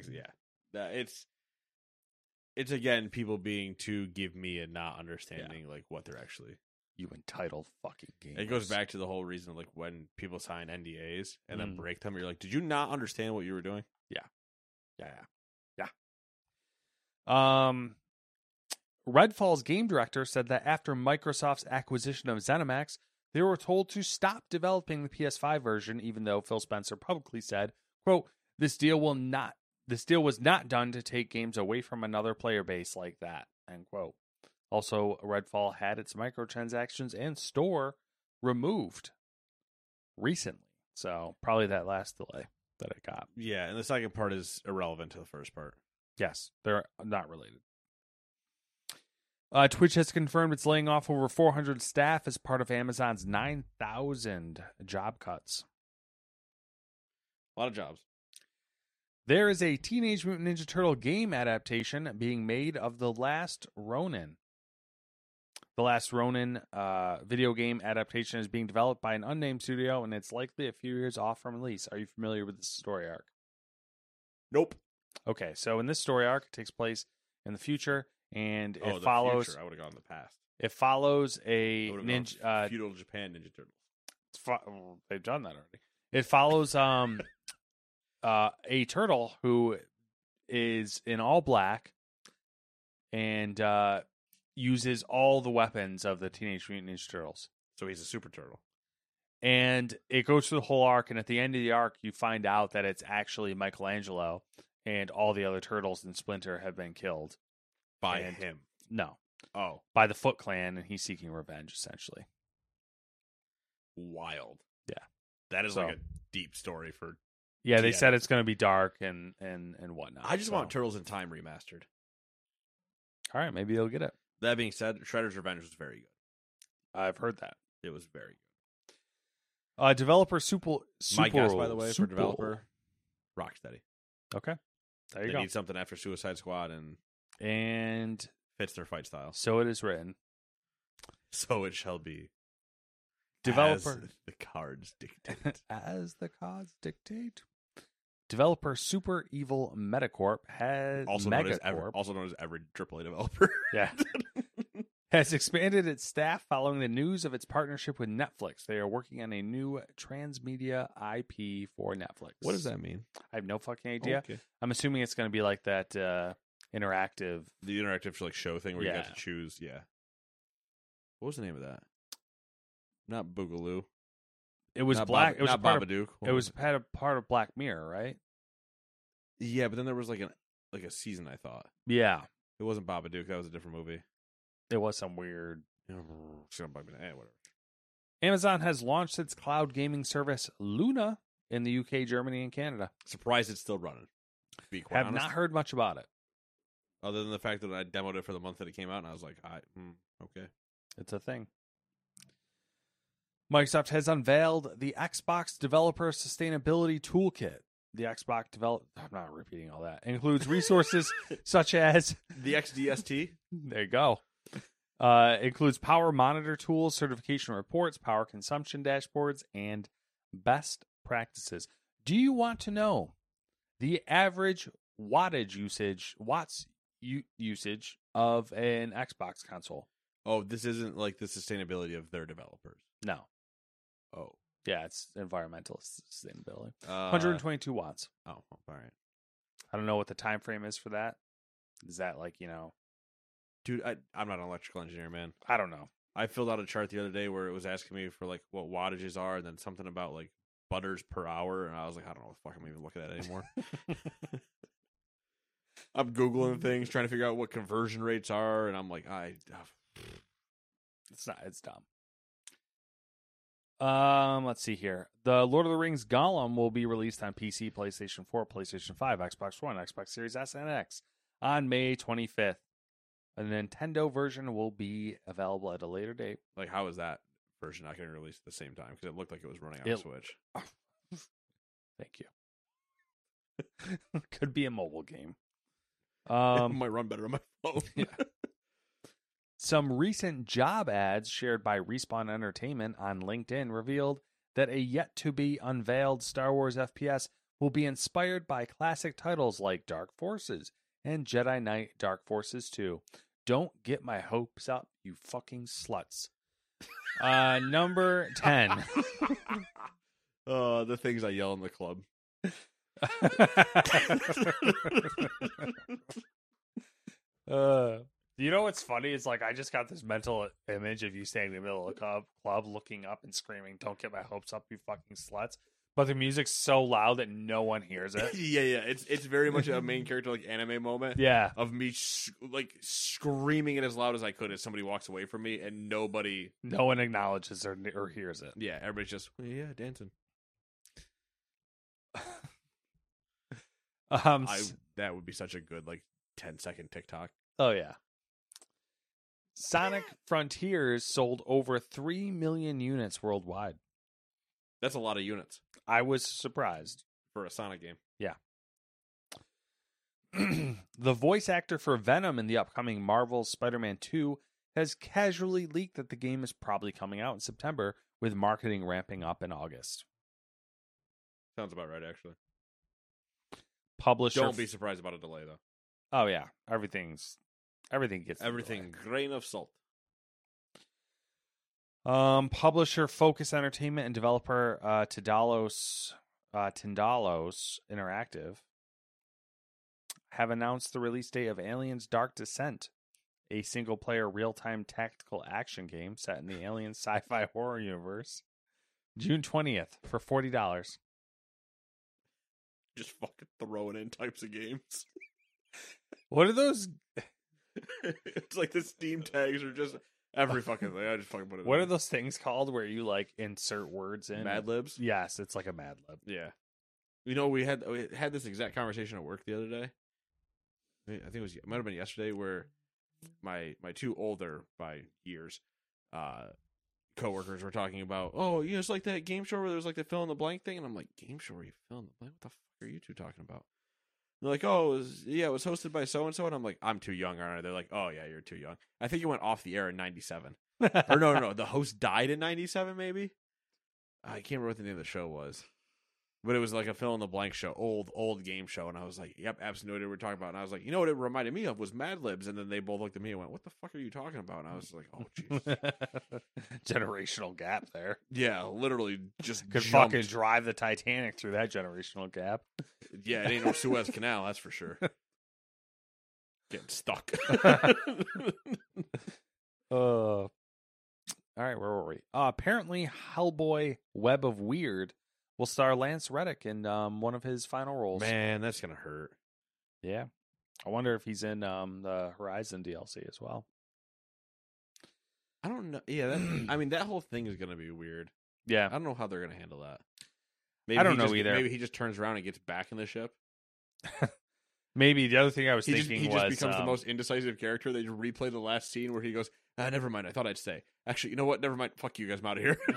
It's again people being too give me and not understanding like what they're actually. You entitled fucking gamers. It goes back to the whole reason like when people sign NDAs and then break them, you're like, did you not understand what you were doing? Yeah. Redfall's game director said that after Microsoft's acquisition of ZeniMax, they were told to stop developing the PS5 version, even though Phil Spencer publicly said, quote, this deal was not done to take games away from another player base like that, end quote. Also, Redfall had its microtransactions and store removed recently. So probably that last delay that it got. Yeah, and the second part is irrelevant to the first part. Yes, they're not related. Twitch has confirmed it's laying off over 400 staff as part of Amazon's 9,000 job cuts. A lot of jobs. There is a Teenage Mutant Ninja Turtle game adaptation being made of The Last Ronin. The Last Ronin video game adaptation is being developed by an unnamed studio, and it's likely a few years off from release. Are you familiar with this story arc? Nope. Okay, so in this story arc, it takes place in the future, and it the follows. Future. I would have gone in the past. It follows a ninja feudal Japan Ninja Turtles. They've done that already. It follows a turtle who is in all black and uses all the weapons of the Teenage Mutant Ninja Turtles. So he's a super turtle. And it goes through the whole arc, and at the end of the arc, you find out that it's actually Michelangelo, and all the other turtles in Splinter have been killed. By him? No. Oh. By the Foot Clan, and he's seeking revenge, essentially. Wild. Yeah. That is like a deep story for... Yeah, they said it's going to be dark and whatnot. I just want Turtles in Time remastered. All right, maybe they'll get it. That being said, Shredder's Revenge was very good. I've heard that. It was very good. Developer Super My guess, by the way, for developer, Rocksteady. Okay. There you they go. need something after Suicide Squad and fits their fight style. So it is written. So it shall be. Developer. As the cards dictate. As the cards dictate. Developer Super Evil Megacorp has also known as every AAA developer. Yeah. Has expanded its staff following the news of its partnership with Netflix. They are working on a new transmedia IP for Netflix. What does that mean? I have no fucking idea. Okay. I'm assuming it's going to be like that interactive. The interactive like show thing where you Yeah. got to choose. Yeah. What was the name of that? Not Boogaloo. It was not Black. Bob, it was not part Babadook. of, it was part of Black Mirror, right? Yeah, but then there was like a season. I thought Yeah, it wasn't Babadook. That was a different movie. it was some weird. Whatever. Amazon has launched its cloud gaming service Luna in the UK, Germany, and Canada. Surprised it's still running. To be quite Have honest. not heard much about it. Other than the fact that I demoed it for the month that it came out, and I was like, okay. It's a thing. Microsoft has unveiled the Xbox Developer Sustainability Toolkit. The Xbox I'm not repeating all that. It includes resources such as The XDST? there you go. Includes power monitor tools, certification reports, power consumption dashboards, and best practices. Do you want to know the average usage of an Xbox console? Oh, this isn't like the sustainability of their developers. No. Oh. Yeah, it's environmental sustainability. 122 122 watts. Oh, all right. I don't know what the time frame is for that. Is that like, Dude, I'm not an electrical engineer, man. I don't know. I filled out a chart the other day where it was asking me for like what wattages are and then something about like butters per hour. And I was like, I don't know what the fuck I'm even looking at anymore. I'm Googling things, trying to figure out what conversion rates are. And I'm like, It's dumb. Let's see here. The Lord of the Rings Gollum will be released on PC, PlayStation 4, PlayStation 5, Xbox One, Xbox Series S and X on May 25th. A Nintendo version will be available at a later date. like, how is that version not getting released at the same time? Because it looked like it was running on Switch. Thank you. Could be a mobile game. It might run better on my phone. Yeah. Some recent job ads shared by Respawn Entertainment on LinkedIn revealed that a yet-to-be-unveiled Star Wars FPS will be inspired by classic titles like Dark Forces and Jedi Knight Dark Forces 2. Don't get my hopes up, you fucking sluts. Number 10. The things I yell in the club. You know what's funny? It's like I just got this mental image of you standing in the middle of a club looking up and screaming, "Don't get my hopes up, you fucking sluts." But the music's so loud that no one hears it. Yeah. It's very much a main character like anime moment. Yeah. Of me screaming it as loud as I could as somebody walks away from me and no one acknowledges or hears it. Yeah, everybody's just dancing. That would be such a good 10-second TikTok. Oh yeah. Sonic Frontiers sold over 3 million units worldwide. That's a lot of units I was surprised. for a Sonic game. Yeah. The voice actor for Venom in the upcoming Marvel Spider-Man 2 has casually leaked that the game is probably coming out in September, with marketing ramping up in August. Sounds about right, actually. Publisher. Don't be surprised about a delay, though. Oh yeah, everything gets Everything grain of salt. Publisher Focus Entertainment and developer Tindalos Interactive have announced the release date of Aliens Dark Descent, a single-player real-time tactical action game set in the Alien sci-fi horror universe, June 20th for $40. Just fucking throwing in types of games. What are those? It's like the Steam tags are just every fucking thing. I just fucking put it. What are those things called where you insert words in? Mad Libs? Yes, it's like a Mad Lib. Yeah. We had this exact conversation at work the other day. I think it might have been yesterday, where my two older by years coworkers were talking about, it's like that game show where there's the fill in the blank thing, and I'm like, game show where you fill in the blank? What the fuck are you two talking about? They're like, it was hosted by so and so, and I'm like, I'm too young, aren't I? They're like, oh yeah, you're too young. I think it went off the air in '97, or no, the host died in '97, maybe. I can't remember what the name of the show was. But it was like a fill in the blank show, old game show, and I was like, "Yep, absolutely what we're talking about." And I was like, "You know what it reminded me of was Mad Libs." And then they both looked at me and went, "What the fuck are you talking about?" And I was like, "Oh, jeez." Generational gap there. Yeah, literally just could jumped. fucking drive the Titanic through that generational gap. Yeah, it ain't no Suez Canal, that's for sure. Getting stuck. All right, where were we? Apparently, Hellboy: Web of Weird will star Lance Reddick in one of his final roles. Man, that's gonna hurt. Yeah. I wonder if he's in the Horizon DLC as well. I don't know. Yeah, I mean, that whole thing is gonna be weird. Yeah. I don't know how they're gonna handle that. I don't know either. Maybe he just turns around and gets back in the ship. Maybe the other thing I was He thinking just was becomes the most indecisive character. They just replay the last scene where he goes, never mind, I thought I'd stay. Actually, you know what? Never mind. Fuck you guys, I'm out of here.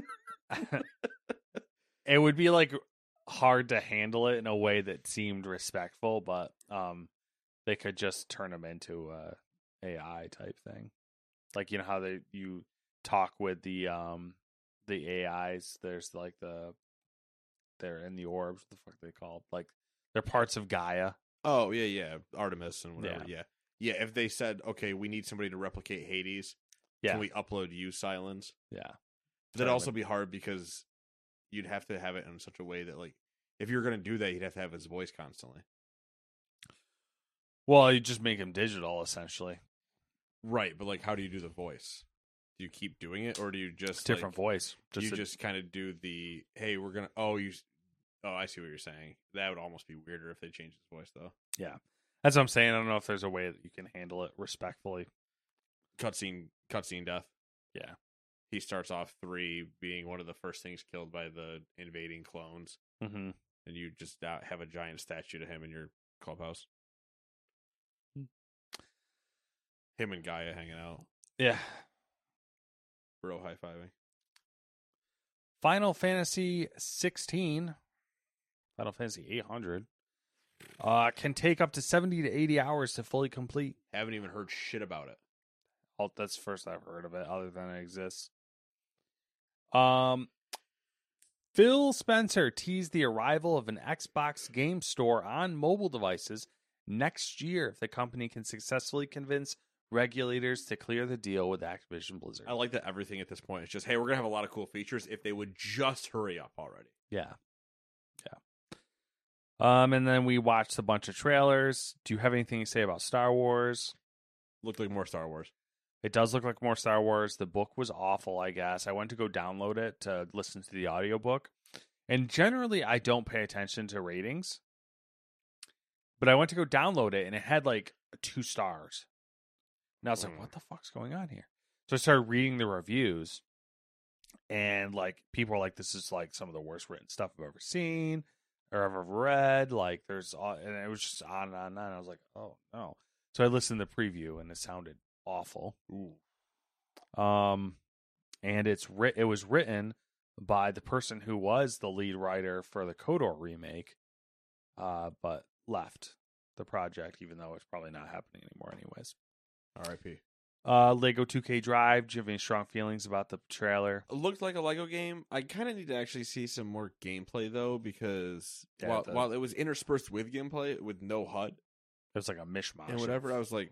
It would be like hard to handle it in a way that seemed respectful, but they could just turn him into a AI type thing. Like, you know how you talk with the AIs. There's like they're in the orbs. What the fuck are they called? Like they're parts of Gaia. Oh yeah, Artemis and whatever. Yeah. If they said, okay, we need somebody to replicate Hades, can we upload you, Silence? Yeah, but that'd also be hard because you'd have to have it in such a way that, like, if you're going to do that, you'd have to have his voice constantly. Well, you just make him digital, essentially. Right, but like, how do you do the voice? Do you keep doing it, or do you just different voice? Just kind of do the hey, we're gonna I see what you're saying. That would almost be weirder if they changed his voice, though. Yeah, that's what I'm saying. I don't know if there's a way that you can handle it respectfully. Cutscene death. Yeah, he starts off 3 being one of the first things killed by the invading clones, and you just have a giant statue to him in your clubhouse. Him and Gaia hanging out. Yeah. Bro high-fiving. Final Fantasy 16, Final Fantasy 800, can take up to 70 to 80 hours to fully complete. Haven't even heard shit about it. Oh, that's the first I've heard of it, other than it exists. Phil Spencer teased the arrival of an Xbox game store on mobile devices next year if the company can successfully convince regulators to clear the deal with Activision Blizzard. I like that everything at this point is just, hey, we're going to have a lot of cool features if they would just hurry up already. Yeah. And then we watched a bunch of trailers. Do you have anything to say about Star Wars? Looked like more Star Wars. It does look like more Star Wars. The book was awful, I guess. I went to go download it to listen to the audiobook. And generally, I don't pay attention to ratings. But I went to go download it, and it had like 2 stars. And I was like, what the fuck's going on here? So I started reading the reviews. And like people are like, this is like some of the worst written stuff I've ever seen or ever read. Like and it was just on and on and on. I was like, oh no. So I listened to the preview, and it sounded awful. Ooh. And it was written by the person who was the lead writer for the KOTOR remake, but left the project, even though it's probably not happening anymore anyways. R.I.P. Lego 2K Drive. Do you have any strong feelings about the trailer? It looked like a Lego game. I kind of need to actually see some more gameplay, though, because while it was interspersed with gameplay, with no HUD. It was like a mishmash. And whatever, I was like,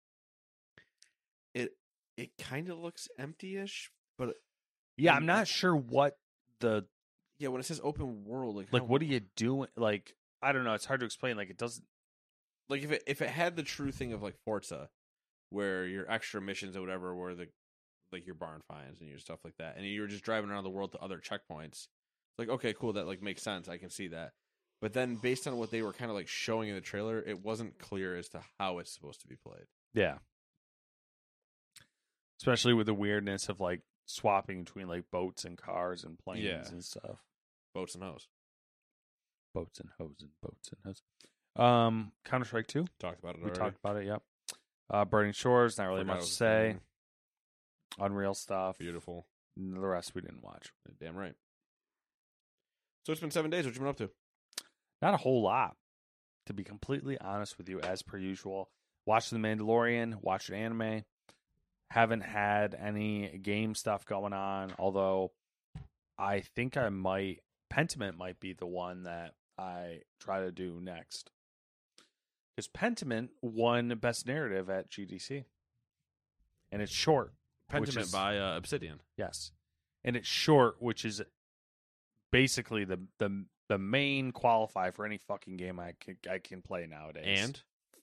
it kind of looks empty-ish, but... Yeah, I'm not sure what the... Yeah, when it says open world, what are you doing? Like, I don't know. It's hard to explain. Like, it doesn't... Like, if it had the true thing of, like, Forza, where your extra missions or whatever were your barn finds and your stuff like that, and you were just driving around the world to other checkpoints, like, okay, cool, that like makes sense. I can see that. But then based on what they were kind of like showing in the trailer, it wasn't clear as to how it's supposed to be played. Yeah. Especially with the weirdness of like swapping between like boats and cars and planes and stuff. Boats and hoes. Boats and hoes and boats and hoes. Counter-Strike 2. Talked about it We already. talked about it, yep. Burning Shores, not really much to say. Unreal stuff. Beautiful. The rest we didn't watch. Damn right. So it's been 7 days. What you been up to? Not a whole lot, to be completely honest with you, as per usual. Watched The Mandalorian, watched anime. Haven't had any game stuff going on, although I think Pentiment might be the one that I try to do next. Because Pentiment won Best Narrative at GDC. And it's short. Pentiment by Obsidian. Yes. And it's short, which is basically the main qualifier for any fucking game I can play nowadays. And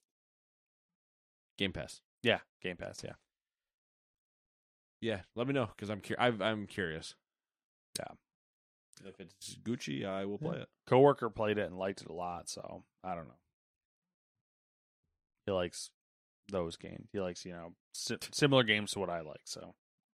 Game Pass. Yeah, Game Pass, yeah. Yeah, let me know, because I'm curious. Yeah. If it's Gucci, I will play it. Coworker played it and liked it a lot, so I don't know. He likes those games. He likes, similar games to what I like, so.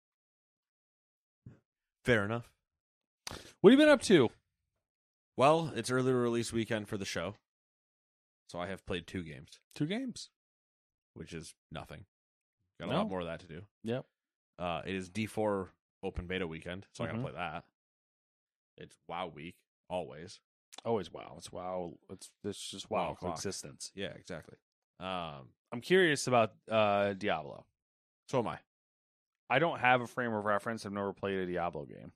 Fair enough. What have you been up to? Well, it's early release weekend for the show, so I have played 2 games. 2 games. Which is nothing. Got a lot more of that to do. Yep. It is D4 open beta weekend, so I got to play that. It's WoW week, always. Always WoW. It's WoW. It's just WoW existence. Yeah, exactly. I'm curious about Diablo. So am I. I don't have a frame of reference. I've never played a Diablo game.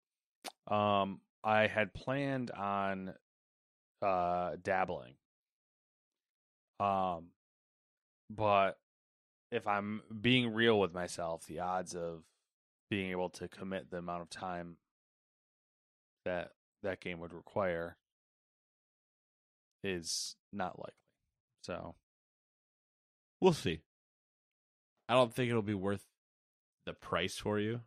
I had planned on dabbling. But if I'm being real with myself, the odds of being able to commit the amount of time that game would require is not likely. So we'll see. I don't think it'll be worth the price for you.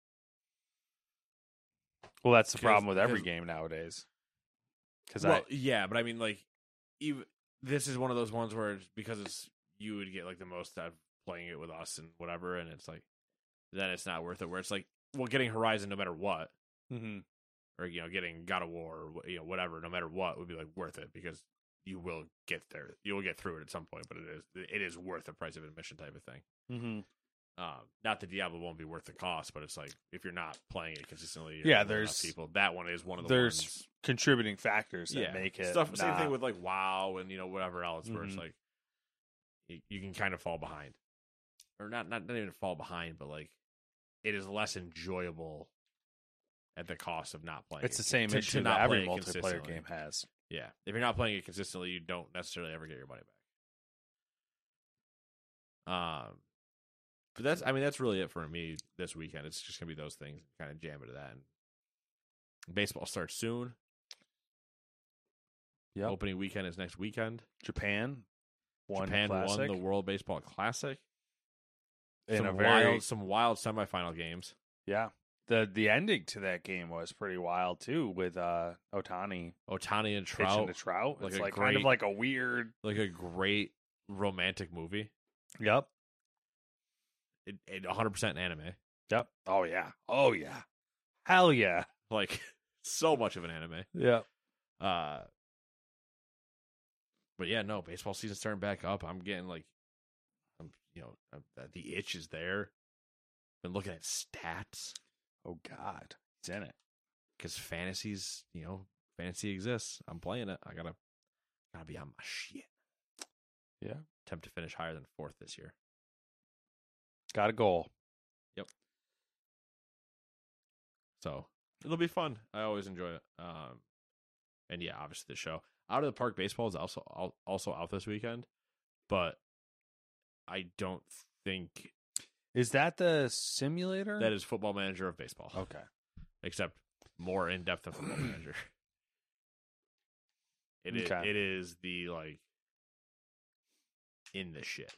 Well, that's the problem with every game nowadays. Yeah, but I mean, like, even this is one of those ones where because you would get like the most out of playing it with us and whatever, and it's like then it's not worth it. Where it's like, well, getting Horizon no matter what, or getting God of War, or whatever, no matter what, would be like worth it because you will get there. You will get through it at some point, but it is worth the price of admission type of thing. Not that Diablo won't be worth the cost, but it's like if you're not playing it consistently, there's people. That one is one of the there's contributing factors that make it stuff. Same thing with like WoW and whatever else, where it's like you can kind of fall behind, or not even fall behind, but like it is less enjoyable at the cost of not playing. It's the same issue that every multiplayer game has. Yeah, if you're not playing it consistently, you don't necessarily ever get your money back. But that's really it for me this weekend. It's just gonna be those things, kind of jam into that. And baseball starts soon. Yeah, opening weekend is next weekend. Japan won the World Baseball Classic. In some wild semifinal games. Yeah, the ending to that game was pretty wild too, with Ohtani and Trout pitching to Trout. It's like kind of like a weird, like a great romantic movie. Yep. It 100% anime. Yep. Oh yeah. Hell yeah. Like so much of an anime. Yeah. But yeah, no, baseball season's starting back up. I'm getting like, the itch is there. Been looking at stats. Oh God, it's in it. Because fantasy exists. I'm playing it. I gotta be on my shit. Yeah. Attempt to finish higher than 4th this year. Got a goal. Yep. So it'll be fun. I always enjoy it. And yeah, obviously the show Out of the Park Baseball is also out this weekend, but I don't think is that the simulator. That is Football Manager of baseball. Okay, except more in depth than Football Manager. It is the like in the shit.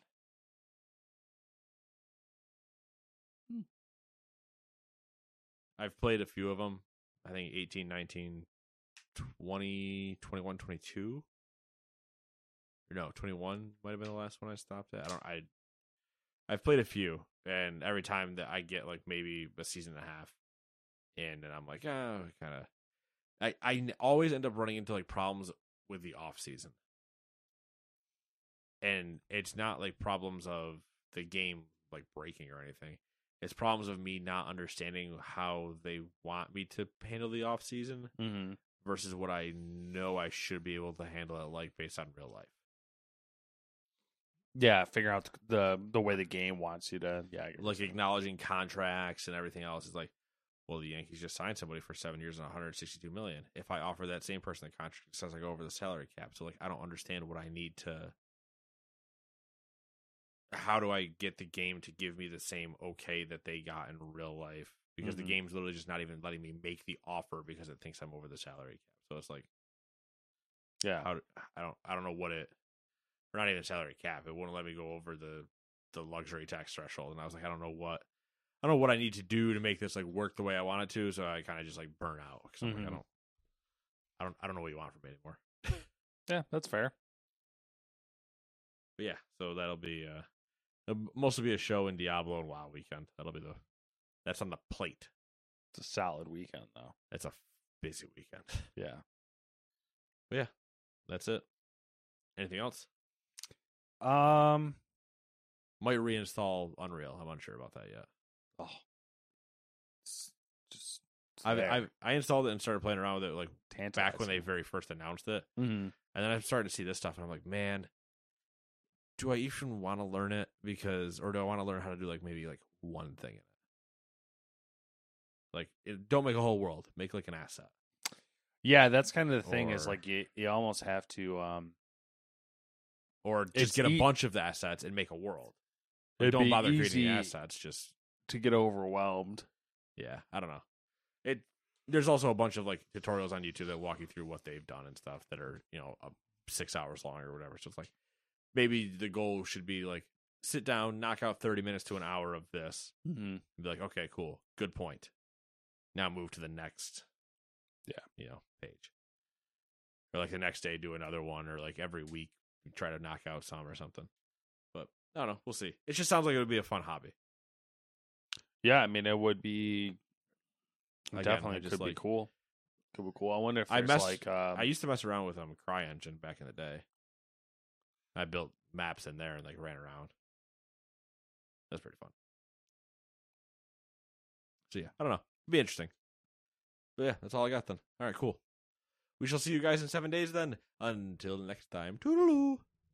I've played a few of them. I think 18, 19, 20, 21, 22. Or no, 21 might have been the last one I stopped at. I've played a few, and every time that I get like maybe a season and a half in, and I'm like, kind of. I always end up running into like problems with the off season, and it's not like problems of the game like breaking or anything. It's problems of me not understanding how they want me to handle the off season versus what I know I should be able to handle it like based on real life. Yeah, figure out the way the game wants you to. Yeah, like acknowledging contracts and everything else is like, well, the Yankees just signed somebody for 7 years and $162 million. If I offer that same person the contract, it says I go over the salary cap. So like, I don't understand what I need to. How do I get the game to give me the same okay that they got in real life? Because the game's literally just not even letting me make the offer because it thinks I'm over the salary cap. So it's like, yeah, I don't know what it. Or not even salary cap. It wouldn't let me go over the luxury tax threshold, and I was like, I don't know what. I don't know what I need to do to make this like work the way I want it to, so I kind of just like burn out because I'm like, I don't know what you want from me anymore. Yeah, that's fair. But yeah, so that'll be it'll mostly be a show in Diablo and WoW weekend. That's on the plate. It's a solid weekend though. It's a busy weekend. Yeah. But yeah, that's it. Anything else? Might reinstall Unreal. I'm unsure about that yet. Oh, just I installed it and started playing around with it like back when they tantalizing. very first announced it, Mm-hmm. and then I'm starting to see this stuff, and I'm like, man, do I even want to learn it? Or do I want to learn how to do like maybe like one thing in it? Like, don't make a whole world. Make like an asset. Yeah, that's kind of the thing. Is Or- like you almost have to. Or It's just get a bunch of the assets and make a world. Like, It'd don't be bother creating easy the assets. Just to get overwhelmed. yeah, I don't know. There's also a bunch of like tutorials on YouTube that walk you through what they've done and stuff that are 6 hours long or whatever. So it's like maybe the goal should be like sit down, knock out 30 minutes to an hour of this, Mm-hmm. and be like, okay, cool, good point. Now move to the next, page. Or like the next day do another one, or like every week try to knock out some or something. But I don't know, we'll see. It just sounds like it would be a fun hobby. Yeah, I mean, it would be Again, definitely I just could be like- cool. Could be cool. I wonder if I there's like I used to mess around with CryEngine back in the day. I built maps in there and like ran around. That's pretty fun. So yeah, I don't know. It'd be interesting. But yeah, that's all I got then. All right, cool. We shall see you guys in 7 days then. Until next time. Toodaloo.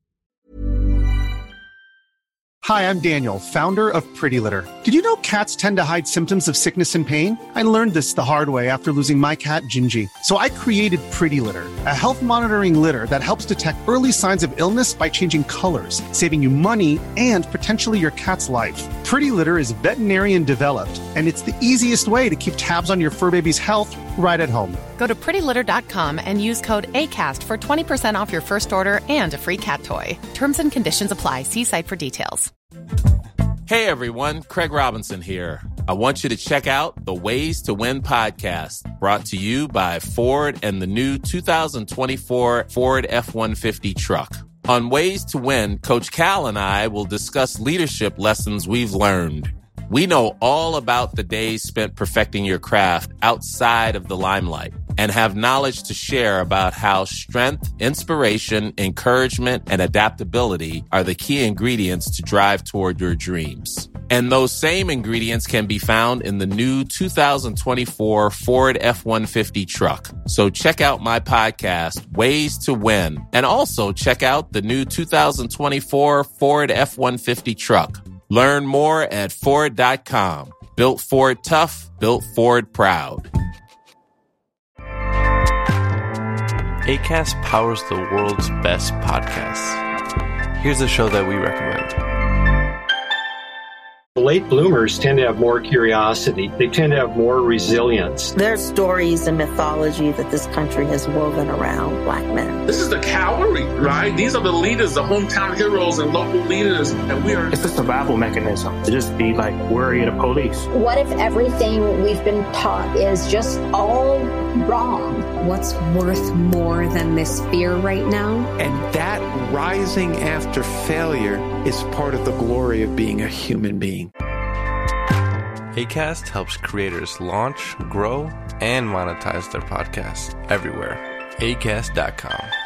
Hi, I'm Daniel, founder of Pretty Litter. Did you know cats tend to hide symptoms of sickness and pain? I learned this the hard way after losing my cat, Gingy. So I created Pretty Litter, a health monitoring litter that helps detect early signs of illness by changing colors, saving you money and potentially your cat's life. Pretty Litter is veterinarian developed, and it's the easiest way to keep tabs on your fur baby's health right at home. Go to prettylitter.com and use code ACAST for 20% off your first order and a free cat toy. Terms and conditions apply. See site for details. Hey everyone, Craig Robinson here. I want you to check out the Ways to Win podcast, brought to you by Ford and the new 2024 Ford F-150 truck. On Ways to Win, Coach Cal and I will discuss leadership lessons we've learned. We know all about the days spent perfecting your craft outside of the limelight and have knowledge to share about how strength, inspiration, encouragement, and adaptability are the key ingredients to drive toward your dreams. And those same ingredients can be found in the new 2024 Ford F-150 truck. So check out my podcast, Ways to Win, and also check out the new 2024 Ford F-150 truck. Learn more at Ford.com. Built Ford tough, built Ford proud. Acast powers the world's best podcasts. Here's a show that we recommend. Late bloomers tend to have more curiosity. They tend to have more resilience. There's stories and mythology that this country has woven around Black men. This is the cavalry, right? These are the leaders, the hometown heroes and local leaders, and we are... It's a survival mechanism to just be like worry of the police. What if everything we've been taught is just all wrong? What's worth more than this fear right now? And that rising after failure is part of the glory of being a human being. Acast helps creators launch, grow, and monetize their podcasts everywhere. Acast.com.